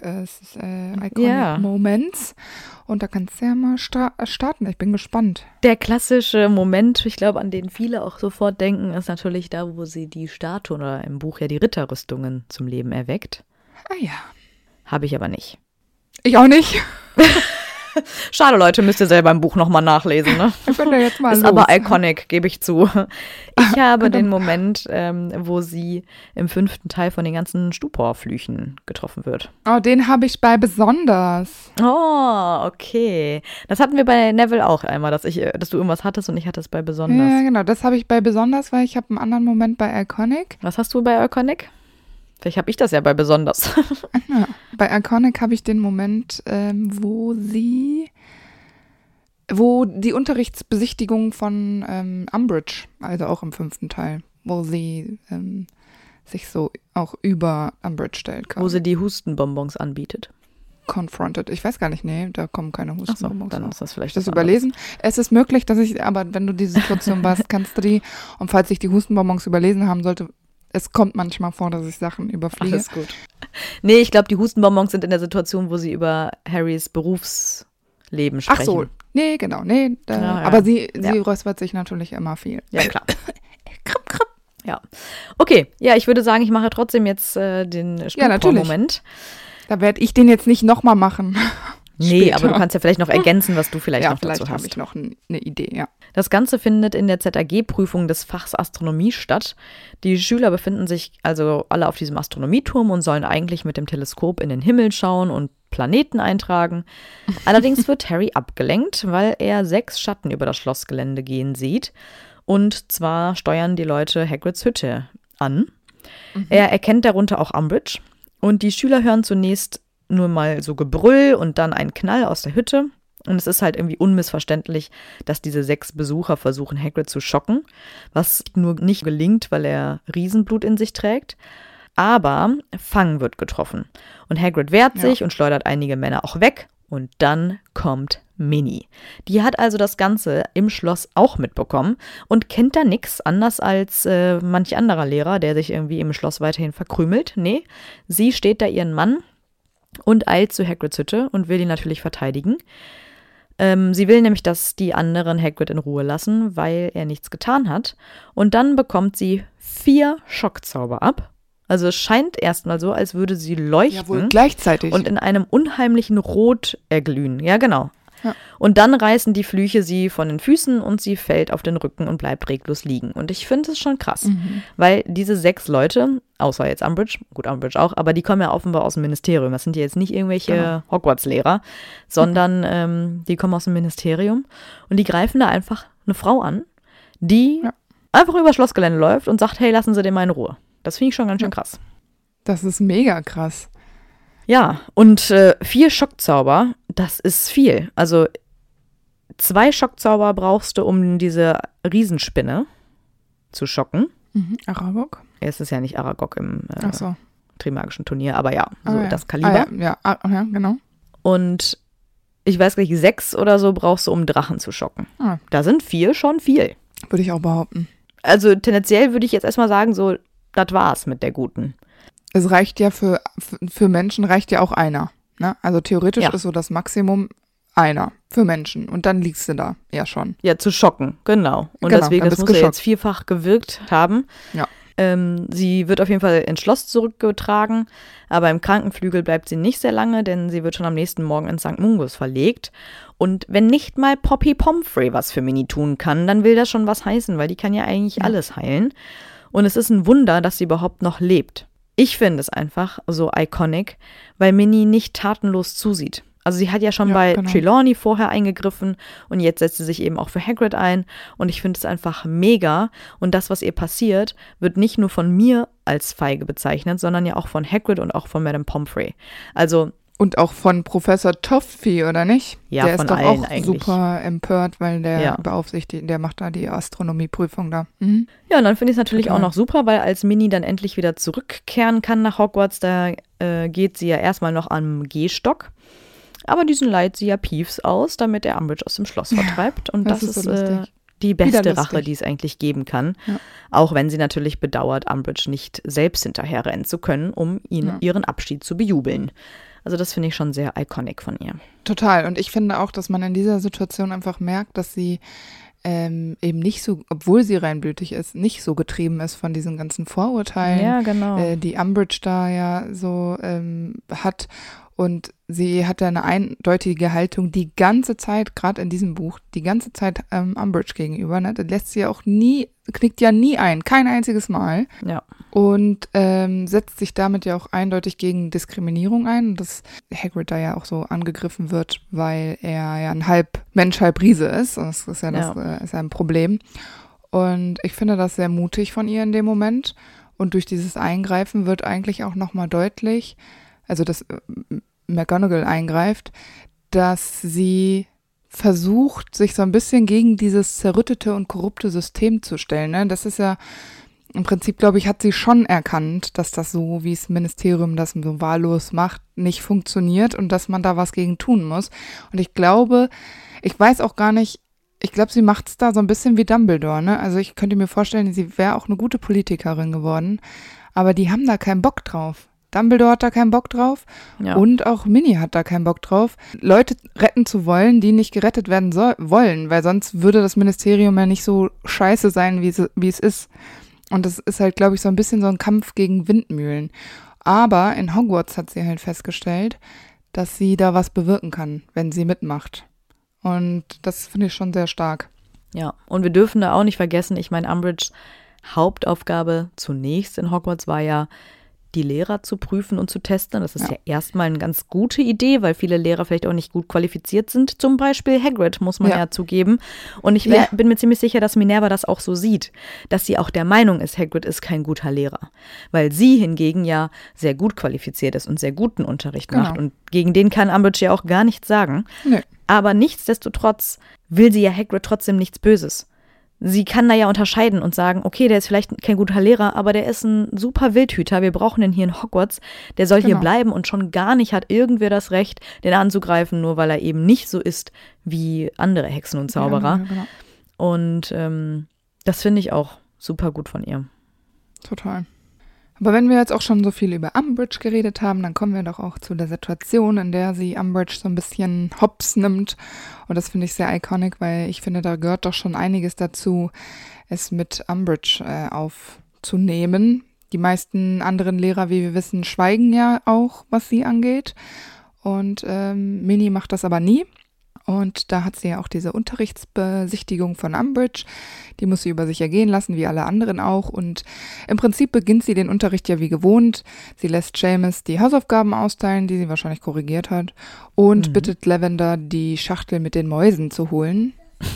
Moments. Und da kannst du ja mal starten. Ich bin gespannt. Der klassische Moment, ich glaube, an den viele auch sofort denken, ist natürlich da, wo sie die Statuen oder im Buch ja die Ritterrüstungen zum Leben erweckt. Ah ja. Habe ich aber nicht. Ich auch nicht. Schade, Leute, müsst ihr selber im Buch nochmal nachlesen. Ne? Ich bin da jetzt mal ist los. Aber iconic, gebe ich zu. Ich habe den Moment, wo sie im 5. Teil von den ganzen Stuporflüchen getroffen wird. Oh, den habe ich bei Besonders. Oh, okay. Das hatten wir bei Neville auch einmal, dass du irgendwas hattest und ich hatte es bei Besonders. Ja, genau, das habe ich bei Besonders, weil ich habe einen anderen Moment bei Iconic. Was hast du bei Iconic? Vielleicht habe ich das ja bei Besonders. Ja, bei Iconic habe ich den Moment, wo die Unterrichtsbesichtigung von Umbridge, also auch im 5. Teil, wo sie sich so auch über Umbridge stellt. Wo sie die Hustenbonbons anbietet. Confronted. Ich weiß gar nicht, nee, da kommen keine Hustenbonbons. Dann ist das vielleicht das überlesen. Es ist möglich, aber wenn du die Situation weißt, kannst du die, und falls ich die Hustenbonbons überlesen haben sollte, es kommt manchmal vor, dass ich Sachen überfliege. Alles gut. Nee, ich glaube, die Hustenbonbons sind in der Situation, wo sie über Harrys Berufsleben sprechen. Ach so, nee, genau, nee. Aber sie räuspert sich natürlich immer viel. Ja, klar. Kripp. Ja. Okay, ja, ich würde sagen, ich mache trotzdem jetzt den Stuporn-Moment. Da werde ich den jetzt nicht nochmal machen. Nee, Später. aber du kannst ja vielleicht noch ergänzen, was du vielleicht noch vielleicht dazu habe hast. ich noch eine Idee, ja. Das Ganze findet in der ZAG-Prüfung des Fachs Astronomie statt. Die Schüler befinden sich also alle auf diesem Astronomieturm und sollen eigentlich mit dem Teleskop in den Himmel schauen und Planeten eintragen. Allerdings wird Harry abgelenkt, weil er 6 Schatten über das Schlossgelände gehen sieht. Und zwar steuern die Leute Hagrids Hütte an. Er erkennt darunter auch Umbridge. Und die Schüler hören zunächst nur mal so Gebrüll und dann einen Knall aus der Hütte. Und es ist halt irgendwie unmissverständlich, dass diese 6 Besucher versuchen, Hagrid zu schocken, was nur nicht gelingt, weil er Riesenblut in sich trägt. Aber Fang wird getroffen. Und Hagrid wehrt sich und schleudert einige Männer auch weg. Und dann kommt Minnie. Die hat also das Ganze im Schloss auch mitbekommen und kennt da nichts, anders als manch anderer Lehrer, der sich irgendwie im Schloss weiterhin verkrümelt. Nee, sie steht da ihren Mann und eilt zu Hagrids Hütte und will ihn natürlich verteidigen. Sie will nämlich, dass die anderen Hagrid in Ruhe lassen, weil er nichts getan hat. Und dann bekommt sie 4 Schockzauber ab. Also es scheint erstmal so, als würde sie leuchten. Ja, wohl gleichzeitig. Und in einem unheimlichen Rot erglühen. Ja, genau. Ja. Und dann reißen die Flüche sie von den Füßen und sie fällt auf den Rücken und bleibt reglos liegen. Und ich finde es schon krass, weil diese 6 Leute, außer jetzt Umbridge, gut, Umbridge auch, aber die kommen ja offenbar aus dem Ministerium. Das sind ja jetzt nicht irgendwelche Hogwarts-Lehrer, sondern die kommen aus dem Ministerium und die greifen da einfach eine Frau an, die einfach über das Schlossgelände läuft und sagt, hey, lassen Sie den mal in Ruhe. Das finde ich schon ganz schön krass. Das ist mega krass. Ja, und 4 Schockzauber, das ist viel. Also 2 Schockzauber brauchst du, um diese Riesenspinne zu schocken. Aragog? Es ist ja nicht Aragog im Ach so. Trimagischen Turnier, aber ja, so ja. das Kaliber. Ja, genau. Und ich weiß gar nicht, 6 oder so brauchst du, um Drachen zu schocken. Ah. Da sind 4 schon viel. Würde ich auch behaupten. Also tendenziell würde ich jetzt erstmal sagen, so, das war's mit der Guten. Es reicht ja für Menschen reicht ja auch einer. Ne? Also theoretisch ist so das Maximum einer für Menschen. Und dann liegst du da ja schon. Ja, zu schocken, genau. Und Genau, deswegen, dann das bist muss ja geschockt. jetzt 4-fach gewirkt haben. Ja. Sie wird auf jeden Fall ins Schloss zurückgetragen, aber im Krankenflügel bleibt sie nicht sehr lange, denn sie wird schon am nächsten Morgen in St. Mungus verlegt. Und wenn nicht mal Poppy Pomfrey was für Minnie tun kann, dann will das schon was heißen, weil die kann ja eigentlich alles heilen. Und es ist ein Wunder, dass sie überhaupt noch lebt. Ich finde es einfach so iconic, weil Minnie nicht tatenlos zusieht. Also sie hat ja schon bei Trelawney vorher eingegriffen und jetzt setzt sie sich eben auch für Hagrid ein und ich finde es einfach mega und das, was ihr passiert, wird nicht nur von mir als feige bezeichnet, sondern ja auch von Hagrid und auch von Madame Pomfrey. Also und auch von Professor Toffee, oder nicht? Ja, der von ist doch allen auch eigentlich. super empört, weil der beaufsichtigt, der macht da die Astronomieprüfung da. Ja, und dann finde ich es natürlich Total. auch noch super, weil als Minnie dann endlich wieder zurückkehren kann nach Hogwarts, da geht sie ja erstmal noch am Gehstock. Aber diesen leiht sie ja Peeves aus, damit er Umbridge aus dem Schloss vertreibt. Und das ist so lustig. die Wieder beste lustig. Rache, die es eigentlich geben kann. Ja. Auch wenn sie natürlich bedauert, Umbridge nicht selbst hinterherrennen zu können, um ihren Abschied zu bejubeln. Also das finde ich schon sehr iconic von ihr. Total. Und ich finde auch, dass man in dieser Situation einfach merkt, dass sie eben nicht so, obwohl sie reinblütig ist, nicht so getrieben ist von diesen ganzen Vorurteilen, Ja, genau. die Umbridge da ja so hat. Und sie hat da eine eindeutige Haltung die ganze Zeit, gerade in diesem Buch, die ganze Zeit Umbridge gegenüber. Ne? Das lässt sie auch nie, knickt ja nie ein, kein einziges Mal. Ja. Und setzt sich damit ja auch eindeutig gegen Diskriminierung ein, dass Hagrid da ja auch so angegriffen wird, weil er ja ein halb Mensch, halb Riese ist. Und das ist ja, ist ja ein Problem. Und ich finde das sehr mutig von ihr in dem Moment. Und durch dieses Eingreifen wird eigentlich auch nochmal deutlich, also dass McGonagall eingreift, dass sie versucht, sich so ein bisschen gegen dieses zerrüttete und korrupte System zu stellen. Ne? Das ist ja im Prinzip, glaube ich, hat sie schon erkannt, dass das so, wie das Ministerium das so wahllos macht, nicht funktioniert und dass man da was gegen tun muss. Und ich glaube, ich weiß auch gar nicht, ich glaube, sie macht es da so ein bisschen wie Dumbledore. Ne? Also ich könnte mir vorstellen, sie wäre auch eine gute Politikerin geworden, aber die haben da keinen Bock drauf. Dumbledore hat da keinen Bock draf und auch Minnie hat da keinen Bock drauf, Leute retten zu wollen, die nicht gerettet werden wollen, weil sonst würde das Ministerium ja nicht so scheiße sein, wie es ist. Und das ist halt, glaube ich, so ein bisschen so ein Kampf gegen Windmühlen. Aber in Hogwarts hat sie halt festgestellt, dass sie da was bewirken kann, wenn sie mitmacht. Und das finde ich schon sehr stark. Ja, und wir dürfen da auch nicht vergessen, ich meine, Umbridges Hauptaufgabe zunächst in Hogwarts war ja, die Lehrer zu prüfen und zu testen. Das ist ja erstmal eine ganz gute Idee, weil viele Lehrer vielleicht auch nicht gut qualifiziert sind. Zum Beispiel Hagrid, muss man ja zugeben. Und ich bin mir ziemlich sicher, dass Minerva das auch so sieht, dass sie auch der Meinung ist, Hagrid ist kein guter Lehrer. Weil sie hingegen ja sehr gut qualifiziert ist und sehr guten Unterricht macht. Und gegen den kann Umbridge ja auch gar nichts sagen. Nee. Aber nichtsdestotrotz will sie ja Hagrid trotzdem nichts Böses. Sie kann da ja unterscheiden und sagen, okay, der ist vielleicht kein guter Lehrer, aber der ist ein super Wildhüter, wir brauchen den hier in Hogwarts, der soll hier bleiben und schon gar nicht hat irgendwer das Recht, den anzugreifen, nur weil er eben nicht so ist wie andere Hexen und Zauberer. Ja, genau. Und das finde ich auch super gut von ihr. Total. Aber wenn wir jetzt auch schon so viel über Umbridge geredet haben, dann kommen wir doch auch zu der Situation, in der sie Umbridge so ein bisschen hops nimmt. Und das finde ich sehr iconic, weil ich finde, da gehört doch schon einiges dazu, es mit Umbridge aufzunehmen. Die meisten anderen Lehrer, wie wir wissen, schweigen ja auch, was sie angeht. Und Minnie macht das aber nie. Und da hat sie ja auch diese Unterrichtsbesichtigung von Umbridge. Die muss sie über sich ergehen lassen, wie alle anderen auch. Und im Prinzip beginnt sie den Unterricht ja wie gewohnt. Sie lässt Seamus die Hausaufgaben austeilen, die sie wahrscheinlich korrigiert hat. Und bittet Lavender, die Schachtel mit den Mäusen zu holen.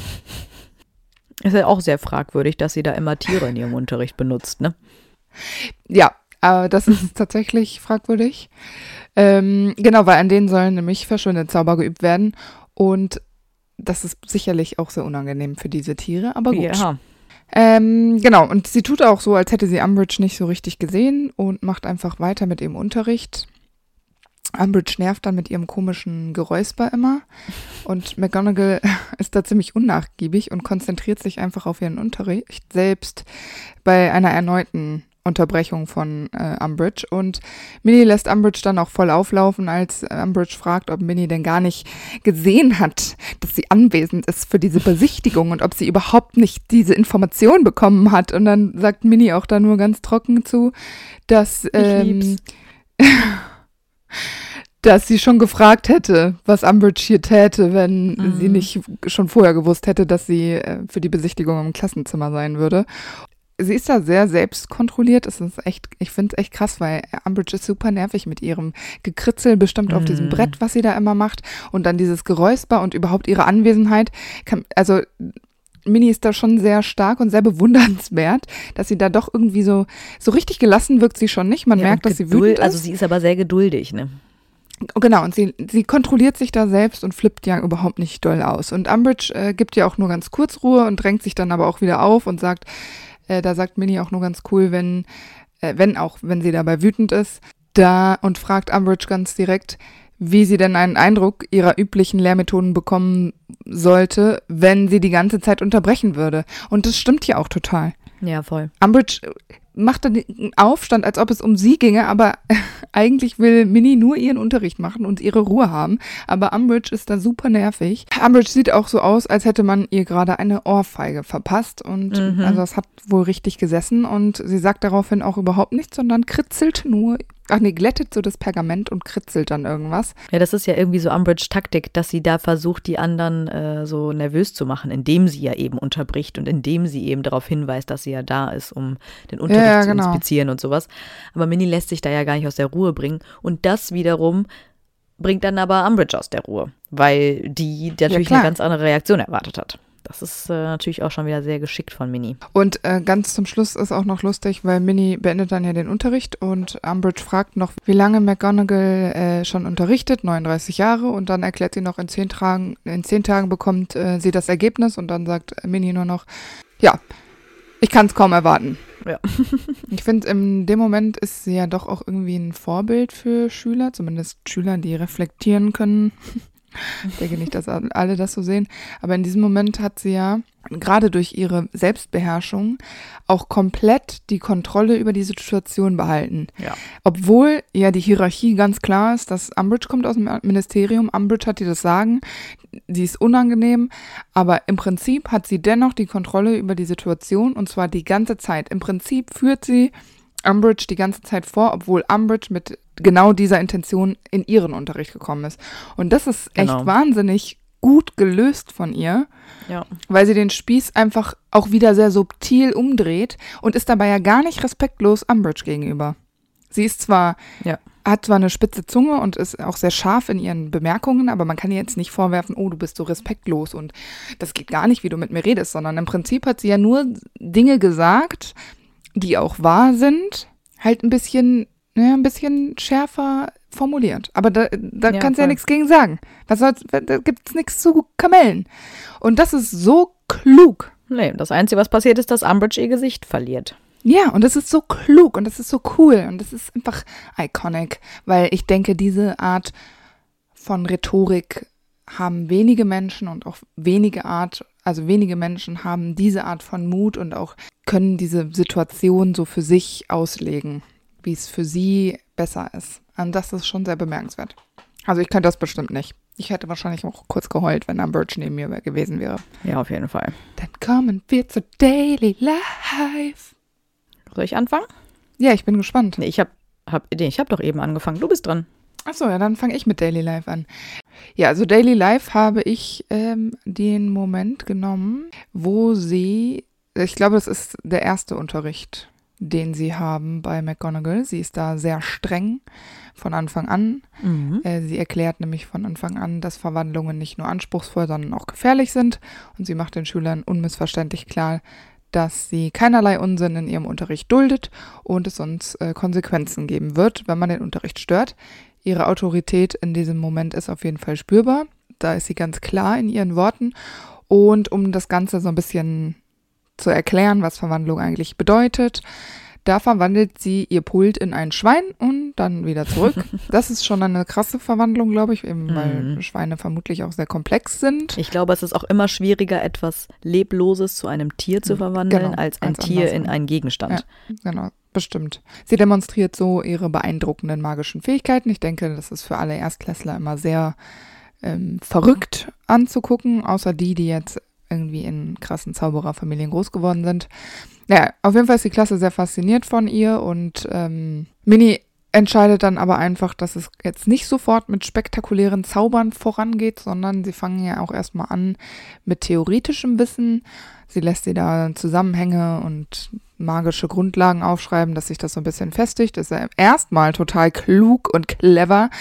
Ist ja auch sehr fragwürdig, dass sie da immer Tiere in ihrem Unterricht benutzt, ne? Ja, aber das ist tatsächlich fragwürdig. Genau, weil an denen sollen nämlich verschwindende Zauber geübt werden. Und das ist sicherlich auch sehr unangenehm für diese Tiere, aber gut. Ja. Genau, und sie tut auch so, als hätte sie Umbridge nicht so richtig gesehen und macht einfach weiter mit ihrem Unterricht. Umbridge nervt dann mit ihrem komischen Geräusper immer und McGonagall ist da ziemlich unnachgiebig und konzentriert sich einfach auf ihren Unterricht, selbst bei einer erneuten Unterbrechung von Umbridge. Und Minnie lässt Umbridge dann auch voll auflaufen, als Umbridge fragt, ob Minnie denn gar nicht gesehen hat, dass sie anwesend ist für diese Besichtigung und ob sie überhaupt nicht diese Information bekommen hat. Und dann sagt Minnie auch da nur ganz trocken zu, dass dass sie schon gefragt hätte, was Umbridge hier täte, wenn sie nicht schon vorher gewusst hätte, dass sie für die Besichtigung im Klassenzimmer sein würde. Sie ist da sehr selbstkontrolliert. Es ist echt, ich finde es echt krass, weil Umbridge ist super nervig mit ihrem Gekritzel, bestimmt auf diesem Brett, was sie da immer macht. Und dann dieses Geräusper und überhaupt ihre Anwesenheit. Also Minnie ist da schon sehr stark und sehr bewundernswert, dass sie da doch irgendwie so richtig gelassen wirkt sie schon nicht. Man merkt, dass sie wütend ist. Also sie ist aber sehr geduldig, ne? Genau, und sie kontrolliert sich da selbst und flippt ja überhaupt nicht doll aus. Und Umbridge gibt ja auch nur ganz kurz Ruhe und drängt sich dann aber auch wieder auf und sagt, da sagt Minnie auch nur ganz cool, wenn sie dabei wütend ist, und fragt Umbridge ganz direkt, wie sie denn einen Eindruck ihrer üblichen Lehrmethoden bekommen sollte, wenn sie die ganze Zeit unterbrechen würde. Und das stimmt ja auch total. Ja, voll. Umbridge macht dann den Aufstand, als ob es um sie ginge, aber eigentlich will Minnie nur ihren Unterricht machen und ihre Ruhe haben. Aber Umbridge ist da super nervig. Umbridge sieht auch so aus, als hätte man ihr gerade eine Ohrfeige verpasst. Und also das hat wohl richtig gesessen. Und sie sagt daraufhin auch überhaupt nichts, sondern kritzelt nur, glättet so das Pergament und kritzelt dann irgendwas. Ja, das ist ja irgendwie so Umbridge-Taktik, dass sie da versucht, die anderen so nervös zu machen, indem sie ja eben unterbricht und indem sie eben darauf hinweist, dass sie ja da ist, um den Unterricht zu inspizieren und sowas. Aber Minnie lässt sich da ja gar nicht aus der Ruhe bringen. Und das wiederum bringt dann aber Umbridge aus der Ruhe, weil die natürlich eine ganz andere Reaktion erwartet hat. Das ist natürlich auch schon wieder sehr geschickt von Minnie. Und ganz zum Schluss ist auch noch lustig, weil Minnie beendet dann ja den Unterricht und Umbridge fragt noch, wie lange McGonagall schon unterrichtet, 39 Jahre. Und dann erklärt sie noch, in 10 Tagen bekommt sie das Ergebnis. Und dann sagt Minnie nur noch, ja, ich kann es kaum erwarten. Ja. Ich finde, in dem Moment ist sie ja doch auch irgendwie ein Vorbild für Schüler, zumindest Schüler, die reflektieren können. Ich denke nicht, dass alle das so sehen. Aber in diesem Moment hat sie ja gerade durch ihre Selbstbeherrschung auch komplett die Kontrolle über die Situation behalten. Ja. Obwohl ja die Hierarchie ganz klar ist, dass Umbridge kommt aus dem Ministerium, Umbridge hat ihr das Sagen, sie ist unangenehm, aber im Prinzip hat sie dennoch die Kontrolle über die Situation und zwar die ganze Zeit. Im Prinzip führt sie Umbridge die ganze Zeit vor, obwohl Umbridge mit genau dieser Intention in ihren Unterricht gekommen ist. Und das ist echt wahnsinnig gut gelöst von ihr, weil sie den Spieß einfach auch wieder sehr subtil umdreht und ist dabei ja gar nicht respektlos Umbridge gegenüber. Sie ist hat zwar eine spitze Zunge und ist auch sehr scharf in ihren Bemerkungen, aber man kann ihr jetzt nicht vorwerfen, oh, du bist so respektlos und das geht gar nicht, wie du mit mir redest, sondern im Prinzip hat sie ja nur Dinge gesagt, die auch wahr sind, halt ein bisschen schärfer formuliert. Aber da kannst du ja nichts gegen sagen. Da gibt's nichts zu kamellen. Und das ist so klug. Nee, das Einzige, was passiert, ist, dass Umbridge ihr Gesicht verliert. Ja, und das ist so klug und das ist so cool und das ist einfach iconic, weil ich denke, diese Art von Rhetorik haben wenige Menschen und auch wenige Menschen haben diese Art von Mut und auch können diese Situation so für sich auslegen, wie es für sie besser ist. Und das ist schon sehr bemerkenswert. Also ich könnte das bestimmt nicht. Ich hätte wahrscheinlich auch kurz geheult, wenn Umbridge neben mir gewesen wäre. Ja, auf jeden Fall. Dann kommen wir zu Daily Life. Soll ich anfangen? Ja, ich bin gespannt. Nee, ich hab doch eben angefangen. Du bist dran. Achso, ja, dann fange ich mit Daily Life an. Ja, also Daily Life habe ich den Moment genommen, wo sie, ich glaube, das ist der erste Unterricht, den sie haben bei McGonagall. Sie ist da sehr streng von Anfang an. Sie erklärt nämlich von Anfang an, dass Verwandlungen nicht nur anspruchsvoll, sondern auch gefährlich sind. Und sie macht den Schülern unmissverständlich klar, dass sie keinerlei Unsinn in ihrem Unterricht duldet und es sonst Konsequenzen geben wird, wenn man den Unterricht stört. Ihre Autorität in diesem Moment ist auf jeden Fall spürbar. Da ist sie ganz klar in ihren Worten. Und um das Ganze so ein bisschen zu erklären, was Verwandlung eigentlich bedeutet, da verwandelt sie ihr Pult in ein Schwein und dann wieder zurück. Das ist schon eine krasse Verwandlung, glaube ich, eben weil Schweine vermutlich auch sehr komplex sind. Ich glaube, es ist auch immer schwieriger, etwas Lebloses zu einem Tier zu verwandeln, als ein Tier in einen Gegenstand. Ja, genau, bestimmt. Sie demonstriert so ihre beeindruckenden magischen Fähigkeiten. Ich denke, das ist für alle Erstklässler immer sehr verrückt anzugucken, außer die jetzt irgendwie in krassen Zaubererfamilien groß geworden sind. Ja, auf jeden Fall ist die Klasse sehr fasziniert von ihr und Minnie entscheidet dann aber einfach, dass es jetzt nicht sofort mit spektakulären Zaubern vorangeht, sondern sie fangen ja auch erstmal an mit theoretischem Wissen. Sie lässt sie da Zusammenhänge und magische Grundlagen aufschreiben, dass sich das so ein bisschen festigt. Das ist ja erstmal total klug und clever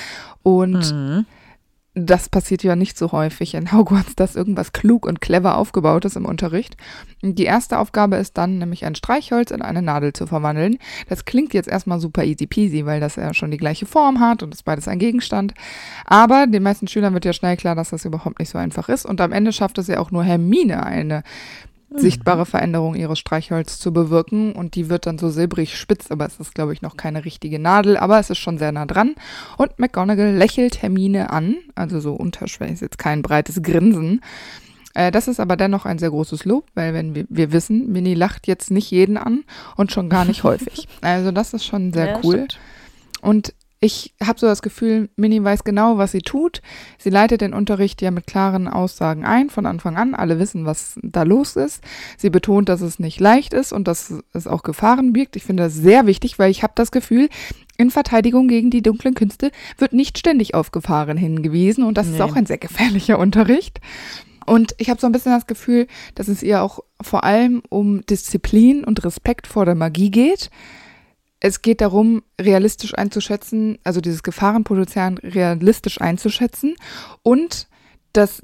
und das passiert ja nicht so häufig in Hogwarts, dass irgendwas klug und clever aufgebaut ist im Unterricht. Die erste Aufgabe ist dann, nämlich ein Streichholz in eine Nadel zu verwandeln. Das klingt jetzt erstmal super easy peasy, weil das ja schon die gleiche Form hat und ist beides ein Gegenstand. Aber den meisten Schülern wird ja schnell klar, dass das überhaupt nicht so einfach ist. Und am Ende schafft es ja auch nur Hermine, eine sichtbare Veränderung ihres Streichholz zu bewirken und die wird dann so silbrig spitz, aber es ist, glaube ich, noch keine richtige Nadel, aber es ist schon sehr nah dran und McGonagall lächelt Hermine an, also so unterschwellig, jetzt kein breites Grinsen. Das ist aber dennoch ein sehr großes Lob, weil wenn wir wissen, Minnie lacht jetzt nicht jeden an und schon gar nicht häufig. Also das ist schon sehr cool. Stimmt. Und ich habe so das Gefühl, Minnie weiß genau, was sie tut. Sie leitet den Unterricht ja mit klaren Aussagen ein, von Anfang an. Alle wissen, was da los ist. Sie betont, dass es nicht leicht ist und dass es auch Gefahren birgt. Ich finde das sehr wichtig, weil ich habe das Gefühl, in Verteidigung gegen die dunklen Künste wird nicht ständig auf Gefahren hingewiesen. Und das ist auch ein sehr gefährlicher Unterricht. Und ich habe so ein bisschen das Gefühl, dass es ihr auch vor allem um Disziplin und Respekt vor der Magie geht. Es geht darum, realistisch einzuschätzen, also dieses Gefahrenpotenzial realistisch einzuschätzen und das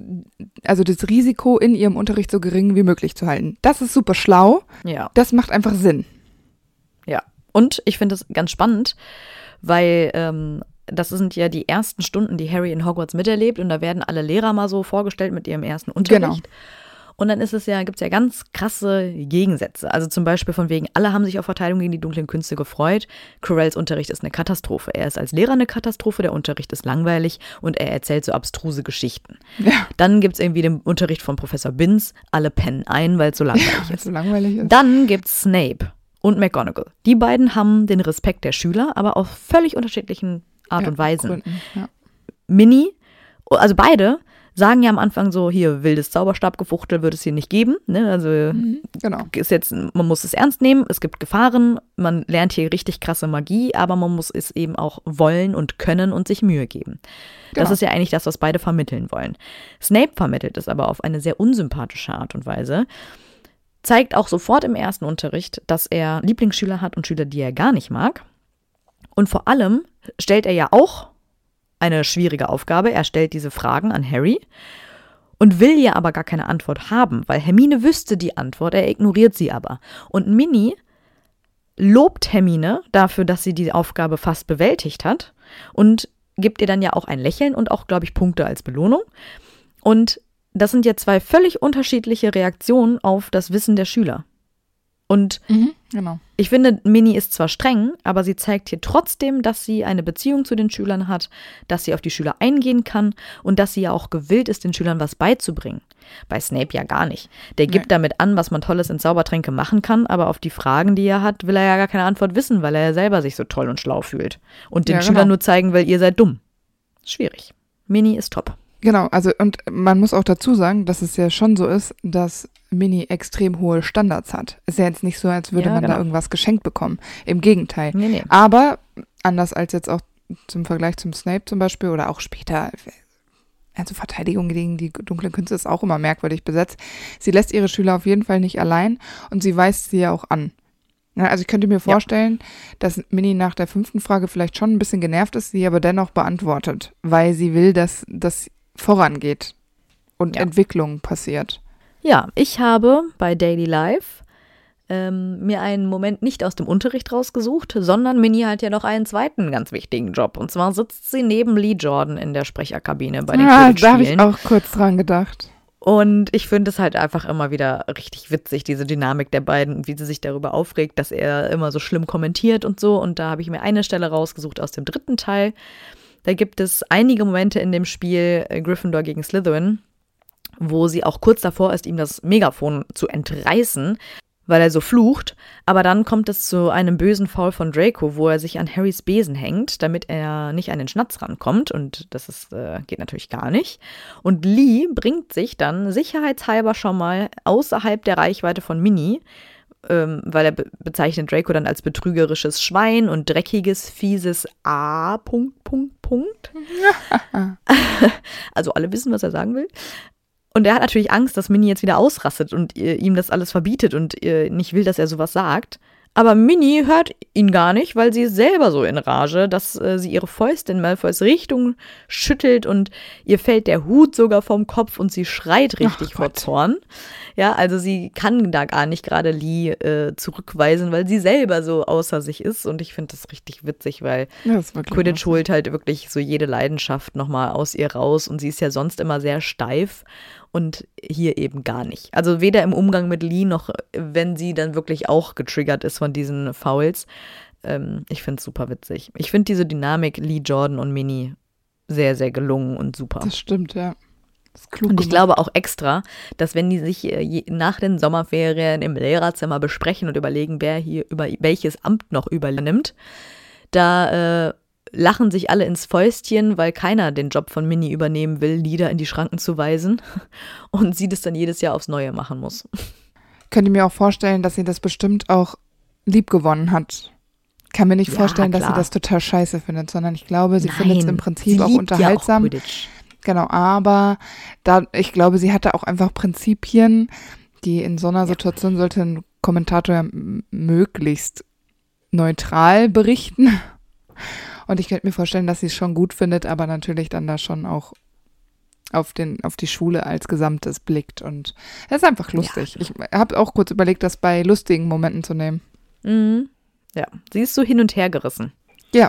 Risiko in ihrem Unterricht so gering wie möglich zu halten. Das ist super schlau. Ja. Das macht einfach Sinn. Ja. Und ich finde es ganz spannend, weil das sind ja die ersten Stunden, die Harry in Hogwarts miterlebt und da werden alle Lehrer mal so vorgestellt mit ihrem ersten Unterricht. Genau. Und dann gibt es ja ganz krasse Gegensätze. Also zum Beispiel von wegen, alle haben sich auf Verteidigung gegen die dunklen Künste gefreut. Quirrells Unterricht ist eine Katastrophe. Er ist als Lehrer eine Katastrophe, der Unterricht ist langweilig und er erzählt so abstruse Geschichten. Ja. Dann gibt es irgendwie den Unterricht von Professor Binns, alle pennen ein, weil es so langweilig ist. So langweilig ist. Dann gibt es Snape und McGonagall. Die beiden haben den Respekt der Schüler, aber auf völlig unterschiedlichen Art und Weisen. Gründen, ja. Minnie, also beide, sagen ja am Anfang so, hier, wildes Zauberstabgefuchtel wird es hier nicht geben. Ne? Also Genau. ist jetzt, man muss es ernst nehmen, es gibt Gefahren, man lernt hier richtig krasse Magie, aber man muss es eben auch wollen und können und sich Mühe geben. Das Genau. ist ja eigentlich das, was beide vermitteln wollen. Snape vermittelt es aber auf eine sehr unsympathische Art und Weise. Zeigt auch sofort im ersten Unterricht, dass er Lieblingsschüler hat und Schüler, die er gar nicht mag. Und vor allem stellt er ja auch eine schwierige Aufgabe. Er stellt diese Fragen an Harry und will ja aber gar keine Antwort haben, weil Hermine wüsste die Antwort, er ignoriert sie aber. Und Minnie lobt Hermine dafür, dass sie die Aufgabe fast bewältigt hat und gibt ihr dann ja auch ein Lächeln und auch, glaube ich, Punkte als Belohnung. Und das sind ja 2 völlig unterschiedliche Reaktionen auf das Wissen der Schüler. Und Genau. ich finde, Minnie ist zwar streng, aber sie zeigt hier trotzdem, dass sie eine Beziehung zu den Schülern hat, dass sie auf die Schüler eingehen kann und dass sie ja auch gewillt ist, den Schülern was beizubringen. Bei Snape ja gar nicht. Der gibt damit an, was man Tolles in Zaubertränke machen kann, aber auf die Fragen, die er hat, will er ja gar keine Antwort wissen, weil er ja selber sich so toll und schlau fühlt. Und den Schülern nur zeigen will, ihr seid dumm. Schwierig. Minnie ist top. Genau, also und man muss auch dazu sagen, dass es ja schon so ist, dass Minnie extrem hohe Standards hat. Ist ja jetzt nicht so, als würde man da irgendwas geschenkt bekommen. Im Gegenteil. Nee. Aber anders als jetzt auch zum Vergleich zum Snape zum Beispiel oder auch später, also Verteidigung gegen die dunklen Künste ist auch immer merkwürdig besetzt. Sie lässt ihre Schüler auf jeden Fall nicht allein und sie weist sie ja auch an. Ja, also ich könnte mir vorstellen, dass Minnie nach der 5. Frage vielleicht schon ein bisschen genervt ist, sie aber dennoch beantwortet, weil sie will, dass das vorangeht und Entwicklung passiert. Ja, ich habe bei Daily Life mir einen Moment nicht aus dem Unterricht rausgesucht, sondern Minnie hat ja noch einen zweiten ganz wichtigen Job. Und zwar sitzt sie neben Lee Jordan in der Sprecherkabine bei den Quidditch-Spielen. Da habe ich auch kurz dran gedacht. Und ich finde es halt einfach immer wieder richtig witzig, diese Dynamik der beiden und wie sie sich darüber aufregt, dass er immer so schlimm kommentiert und so. Und da habe ich mir eine Stelle rausgesucht aus dem 3. Teil. Da gibt es einige Momente in dem Spiel Gryffindor gegen Slytherin, wo sie auch kurz davor ist, ihm das Megafon zu entreißen, weil er so flucht. Aber dann kommt es zu einem bösen Foul von Draco, wo er sich an Harrys Besen hängt, damit er nicht an den Schnatz rankommt. Und das geht natürlich gar nicht. Und Lee bringt sich dann sicherheitshalber schon mal außerhalb der Reichweite von Minnie, weil er bezeichnet Draco dann als betrügerisches Schwein und dreckiges, fieses A. Also alle wissen, was er sagen will. Und er hat natürlich Angst, dass Minnie jetzt wieder ausrastet und ihm das alles verbietet und nicht will, dass er sowas sagt. Aber Minnie hört ihn gar nicht, weil sie ist selber so in Rage, dass sie ihre Fäuste in Malfoys Richtung schüttelt und ihr fällt der Hut sogar vom Kopf und sie schreit richtig vor Zorn. Ja, also sie kann da gar nicht gerade Lee zurückweisen, weil sie selber so außer sich ist. Und ich finde das richtig witzig, weil Quidditch holt halt wirklich so jede Leidenschaft nochmal aus ihr raus. Und sie ist ja sonst immer sehr steif und hier eben gar nicht. Also weder im Umgang mit Lee noch, wenn sie dann wirklich auch getriggert ist von diesen Fouls. Ich finde es super witzig. Ich finde diese Dynamik Lee Jordan und Minnie sehr, sehr gelungen und super. Das stimmt, ja. Und ich glaube auch extra, dass wenn die sich nach den Sommerferien im Lehrerzimmer besprechen und überlegen, wer hier über welches Amt noch übernimmt, da lachen sich alle ins Fäustchen, weil keiner den Job von Minnie übernehmen will, Lieder in die Schranken zu weisen und sie das dann jedes Jahr aufs Neue machen muss. Könnte mir auch vorstellen, dass sie das bestimmt auch lieb gewonnen hat. Kann mir nicht vorstellen, dass sie das total scheiße findet, sondern ich glaube, sie findet es im Prinzip auch unterhaltsam. Ja, auch genau, aber ich glaube, sie hatte auch einfach Prinzipien, die in so einer Situation sollte ein Kommentator ja möglichst neutral berichten. Und ich könnte mir vorstellen, dass sie es schon gut findet, aber natürlich dann da schon auch auf die Schule als Gesamtes blickt. Und es ist einfach lustig. Ja. Ich habe auch kurz überlegt, das bei lustigen Momenten zu nehmen. Mhm. Ja, sie ist so hin und her gerissen. Ja.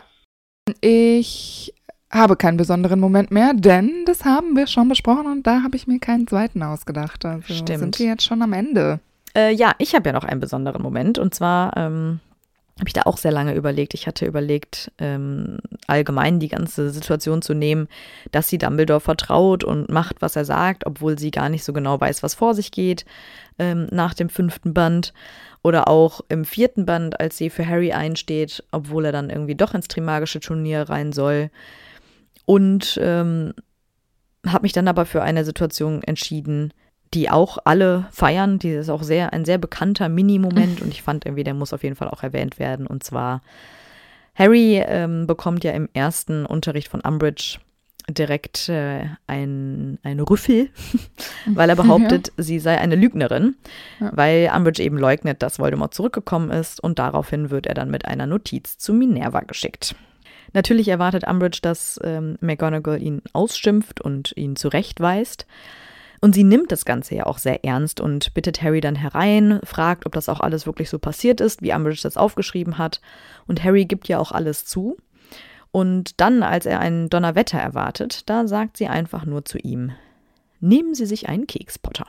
Ich habe keinen besonderen Moment mehr, denn das haben wir schon besprochen und da habe ich mir keinen zweiten ausgedacht. Also sind wir jetzt schon am Ende. Ja, ich habe ja noch einen besonderen Moment und zwar habe ich da auch sehr lange überlegt. Ich hatte überlegt, allgemein die ganze Situation zu nehmen, dass sie Dumbledore vertraut und macht, was er sagt, obwohl sie gar nicht so genau weiß, was vor sich geht nach dem 5. Band. Oder auch im 4. Band, als sie für Harry einsteht, obwohl er dann irgendwie doch ins Trimagische Turnier rein soll. Und habe mich dann aber für eine Situation entschieden, die auch alle feiern. Die ist auch ein sehr bekannter Mini-Moment und ich fand irgendwie, der muss auf jeden Fall auch erwähnt werden. Und zwar, Harry bekommt ja im ersten Unterricht von Umbridge direkt ein Rüffel, weil er behauptet, sie sei eine Lügnerin, weil Umbridge eben leugnet, dass Voldemort zurückgekommen ist und daraufhin wird er dann mit einer Notiz zu Minerva geschickt. Natürlich erwartet Umbridge, dass McGonagall ihn ausschimpft und ihn zurechtweist. Und sie nimmt das Ganze ja auch sehr ernst und bittet Harry dann herein, fragt, ob das auch alles wirklich so passiert ist, wie Umbridge das aufgeschrieben hat. Und Harry gibt ja auch alles zu. Und dann, als er ein Donnerwetter erwartet, da sagt sie einfach nur zu ihm, nehmen Sie sich einen Keks, Potter.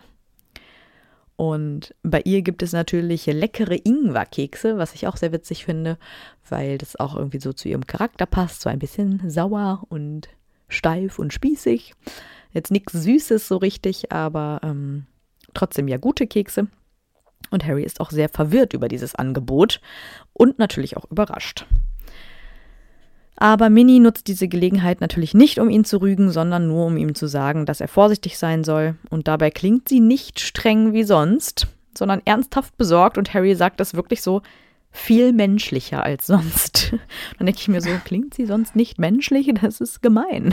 Und bei ihr gibt es natürlich leckere Ingwerkekse, was ich auch sehr witzig finde, weil das auch irgendwie so zu ihrem Charakter passt, so ein bisschen sauer und steif und spießig. Jetzt nichts Süßes so richtig, aber trotzdem ja gute Kekse. Und Harry ist auch sehr verwirrt über dieses Angebot und natürlich auch überrascht. Aber Minnie nutzt diese Gelegenheit natürlich nicht, um ihn zu rügen, sondern nur, um ihm zu sagen, dass er vorsichtig sein soll. Und dabei klingt sie nicht streng wie sonst, sondern ernsthaft besorgt. Und Harry sagt das wirklich so viel menschlicher als sonst. Dann denke ich mir so, klingt sie sonst nicht menschlich? Das ist gemein.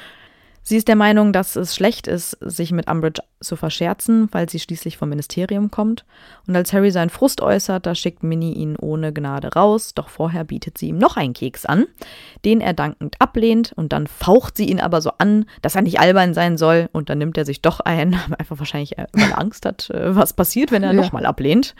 Sie ist der Meinung, dass es schlecht ist, sich mit Umbridge zu verscherzen, weil sie schließlich vom Ministerium kommt. Und als Harry seinen Frust äußert, da schickt Minnie ihn ohne Gnade raus. Doch vorher bietet sie ihm noch einen Keks an, den er dankend ablehnt. Und dann faucht sie ihn aber so an, dass er nicht albern sein soll. Und dann nimmt er sich doch ein, einfach wahrscheinlich, weil er Angst hat, was passiert, wenn er nochmal ablehnt.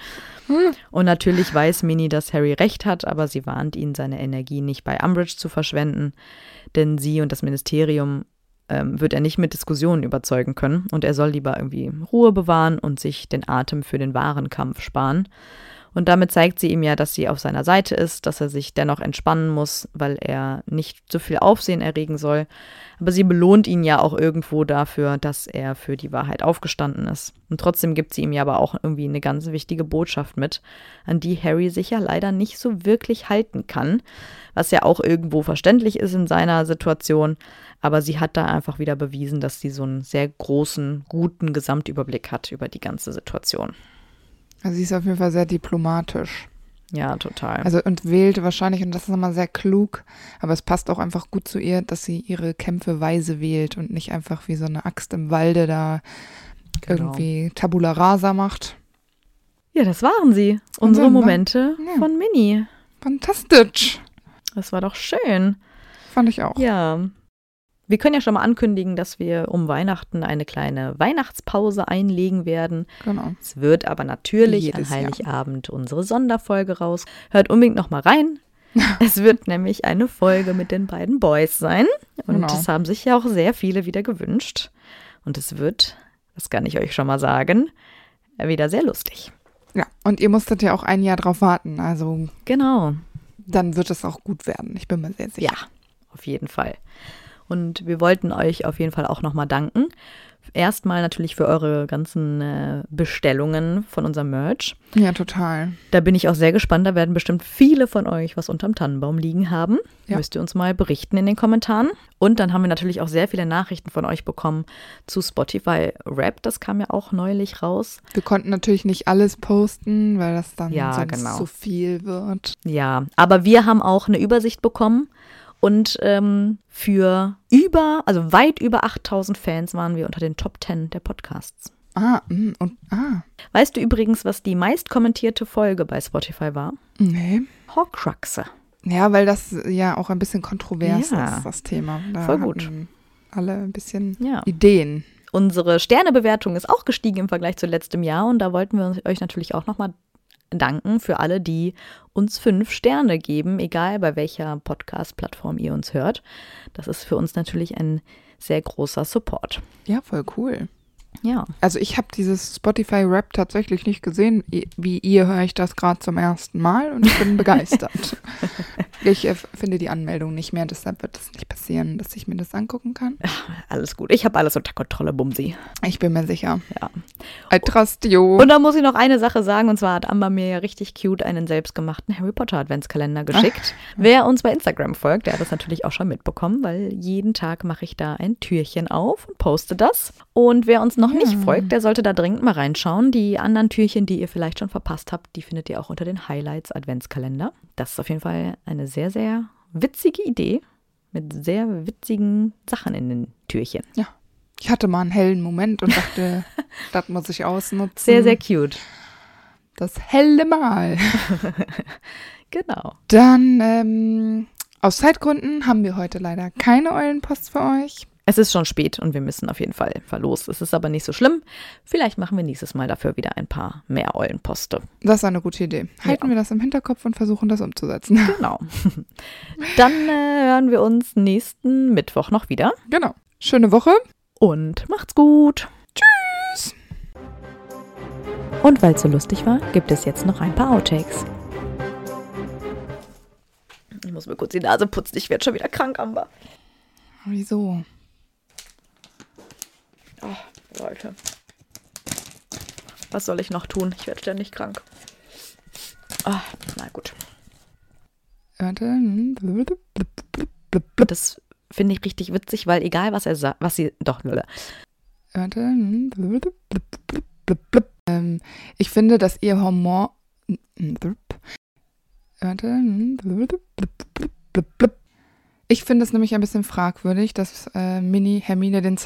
Und natürlich weiß Minnie, dass Harry recht hat, aber sie warnt ihn, seine Energie nicht bei Umbridge zu verschwenden. Denn sie und das Ministerium wird er nicht mit Diskussionen überzeugen können und er soll lieber irgendwie Ruhe bewahren und sich den Atem für den wahren Kampf sparen. Und damit zeigt sie ihm ja, dass sie auf seiner Seite ist, dass er sich dennoch entspannen muss, weil er nicht so viel Aufsehen erregen soll. Aber sie belohnt ihn ja auch irgendwo dafür, dass er für die Wahrheit aufgestanden ist. Und trotzdem gibt sie ihm ja aber auch irgendwie eine ganz wichtige Botschaft mit, an die Harry sich ja leider nicht so wirklich halten kann, was ja auch irgendwo verständlich ist in seiner Situation. Aber sie hat da einfach wieder bewiesen, dass sie so einen sehr großen, guten Gesamtüberblick hat über die ganze Situation. Also sie ist auf jeden Fall sehr diplomatisch. Ja, total. Also und wählt wahrscheinlich, und das ist nochmal sehr klug, aber es passt auch einfach gut zu ihr, dass sie ihre Kämpfe weise wählt und nicht einfach wie so eine Axt im Walde da irgendwie Tabula Rasa macht. Ja, das waren sie. Unsere Momente von Minnie. Fantastisch. Das war doch schön. Fand ich auch. Ja. Wir können ja schon mal ankündigen, dass wir um Weihnachten eine kleine Weihnachtspause einlegen werden. Genau. Es wird aber natürlich an Heiligabend unsere Sonderfolge raus. Hört unbedingt noch mal rein. Es wird nämlich eine Folge mit den beiden Boys sein. Und das haben sich ja auch sehr viele wieder gewünscht. Und es wird, das kann ich euch schon mal sagen, wieder sehr lustig. Ja, und ihr musstet ja auch ein Jahr drauf warten. Also genau. Dann wird es auch gut werden. Ich bin mir sehr sicher. Ja, auf jeden Fall. Und wir wollten euch auf jeden Fall auch nochmal danken. Erstmal natürlich für eure ganzen Bestellungen von unserem Merch. Ja, total. Da bin ich auch sehr gespannt. Da werden bestimmt viele von euch was unterm Tannenbaum liegen haben. Ja. Müsst ihr uns mal berichten in den Kommentaren. Und dann haben wir natürlich auch sehr viele Nachrichten von euch bekommen zu Spotify Rap. Das kam ja auch neulich raus. Wir konnten natürlich nicht alles posten, weil das dann sonst so viel wird. Ja, aber wir haben auch eine Übersicht bekommen. Und für weit über 8000 Fans waren wir unter den Top 10 der Podcasts. Weißt du übrigens, was die meist kommentierte Folge bei Spotify war? Nee. Horcruxe. Ja, weil das ja auch ein bisschen kontrovers ist, das Thema. Da voll gut. Alle ein bisschen Ideen. Unsere Sternebewertung ist auch gestiegen im Vergleich zu letztem Jahr und da wollten wir euch natürlich auch nochmal danken für alle, die uns 5 Sterne geben, egal bei welcher Podcast-Plattform ihr uns hört. Das ist für uns natürlich ein sehr großer Support. Ja, voll cool. Ja. Also ich habe dieses Spotify-Rap tatsächlich nicht gesehen. Wie ihr höre ich das gerade zum ersten Mal und ich bin begeistert. Ich finde die Anmeldung nicht mehr, deshalb wird es nicht passieren, dass ich mir das angucken kann. Alles gut. Ich habe alles unter Kontrolle, Bumsi. Ich bin mir sicher. Ja. I trust you. Und da muss ich noch eine Sache sagen, und zwar hat Amber mir ja richtig cute einen selbstgemachten Harry Potter Adventskalender geschickt. Wer uns bei Instagram folgt, der hat das natürlich auch schon mitbekommen, weil jeden Tag mache ich da ein Türchen auf und poste das. Und wer uns noch nicht folgt, der sollte da dringend mal reinschauen. Die anderen Türchen, die ihr vielleicht schon verpasst habt, die findet ihr auch unter den Highlights Adventskalender. Das ist auf jeden Fall eine sehr, sehr witzige Idee mit sehr witzigen Sachen in den Türchen. Ja. Ich hatte mal einen hellen Moment und dachte, das muss ich ausnutzen. Sehr, sehr cute. Das helle Mal. Genau. Dann, aus Zeitgründen haben wir heute leider keine Eulenpost für euch. Es ist schon spät und wir müssen auf jeden Fall verlosen. Es ist aber nicht so schlimm. Vielleicht machen wir nächstes Mal dafür wieder ein paar mehr Eulenposte. Das ist eine gute Idee. Halten wir das im Hinterkopf und versuchen das umzusetzen. Genau. Dann hören wir uns nächsten Mittwoch noch wieder. Genau. Schöne Woche. Und macht's gut. Tschüss. Und weil es so lustig war, gibt es jetzt noch ein paar Outtakes. Ich muss mir kurz die Nase putzen. Ich werde schon wieder krank, Amber. Wieso? Oh, Leute. Was soll ich noch tun? Ich werde ständig krank. Ah, na gut. Das finde ich richtig witzig, weil egal was er sagt, was sie doch ich finde, dass ihr Humor ich finde es nämlich ein bisschen fragwürdig, dass Mini Hermine den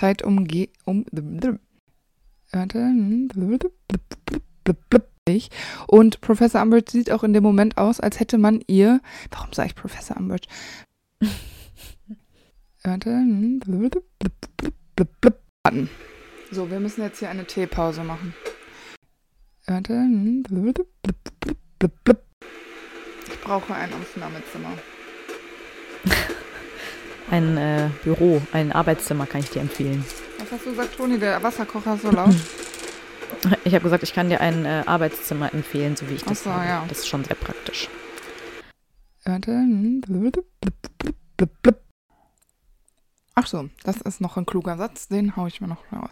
und Professor Umbridge sieht auch in dem Moment aus, als hätte man ihr, warum sage ich Professor Umbridge? So, wir müssen jetzt hier eine Teepause machen. Ich brauche ein Aufnahmezimmer. Ein Büro, ein Arbeitszimmer kann ich dir empfehlen. Was hast du gesagt, Toni? Der Wasserkocher ist so laut? Ich habe gesagt, ich kann dir ein Arbeitszimmer empfehlen, so wie ich das habe. Ja. Das ist schon sehr praktisch. Ach so, das ist noch ein kluger Satz. Den haue ich mir noch raus.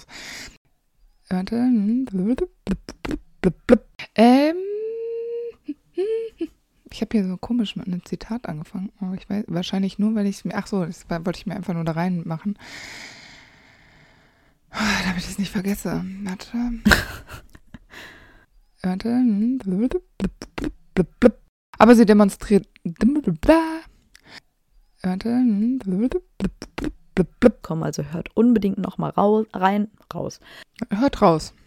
Ich habe hier so komisch mit einem Zitat angefangen. Aber ich weiß, wahrscheinlich nur, weil ich es mir... Ach so, das wollte ich mir einfach nur da reinmachen. Damit ich es nicht vergesse. Warte. Aber sie demonstriert... Komm, also hört unbedingt noch mal raus. Hört raus.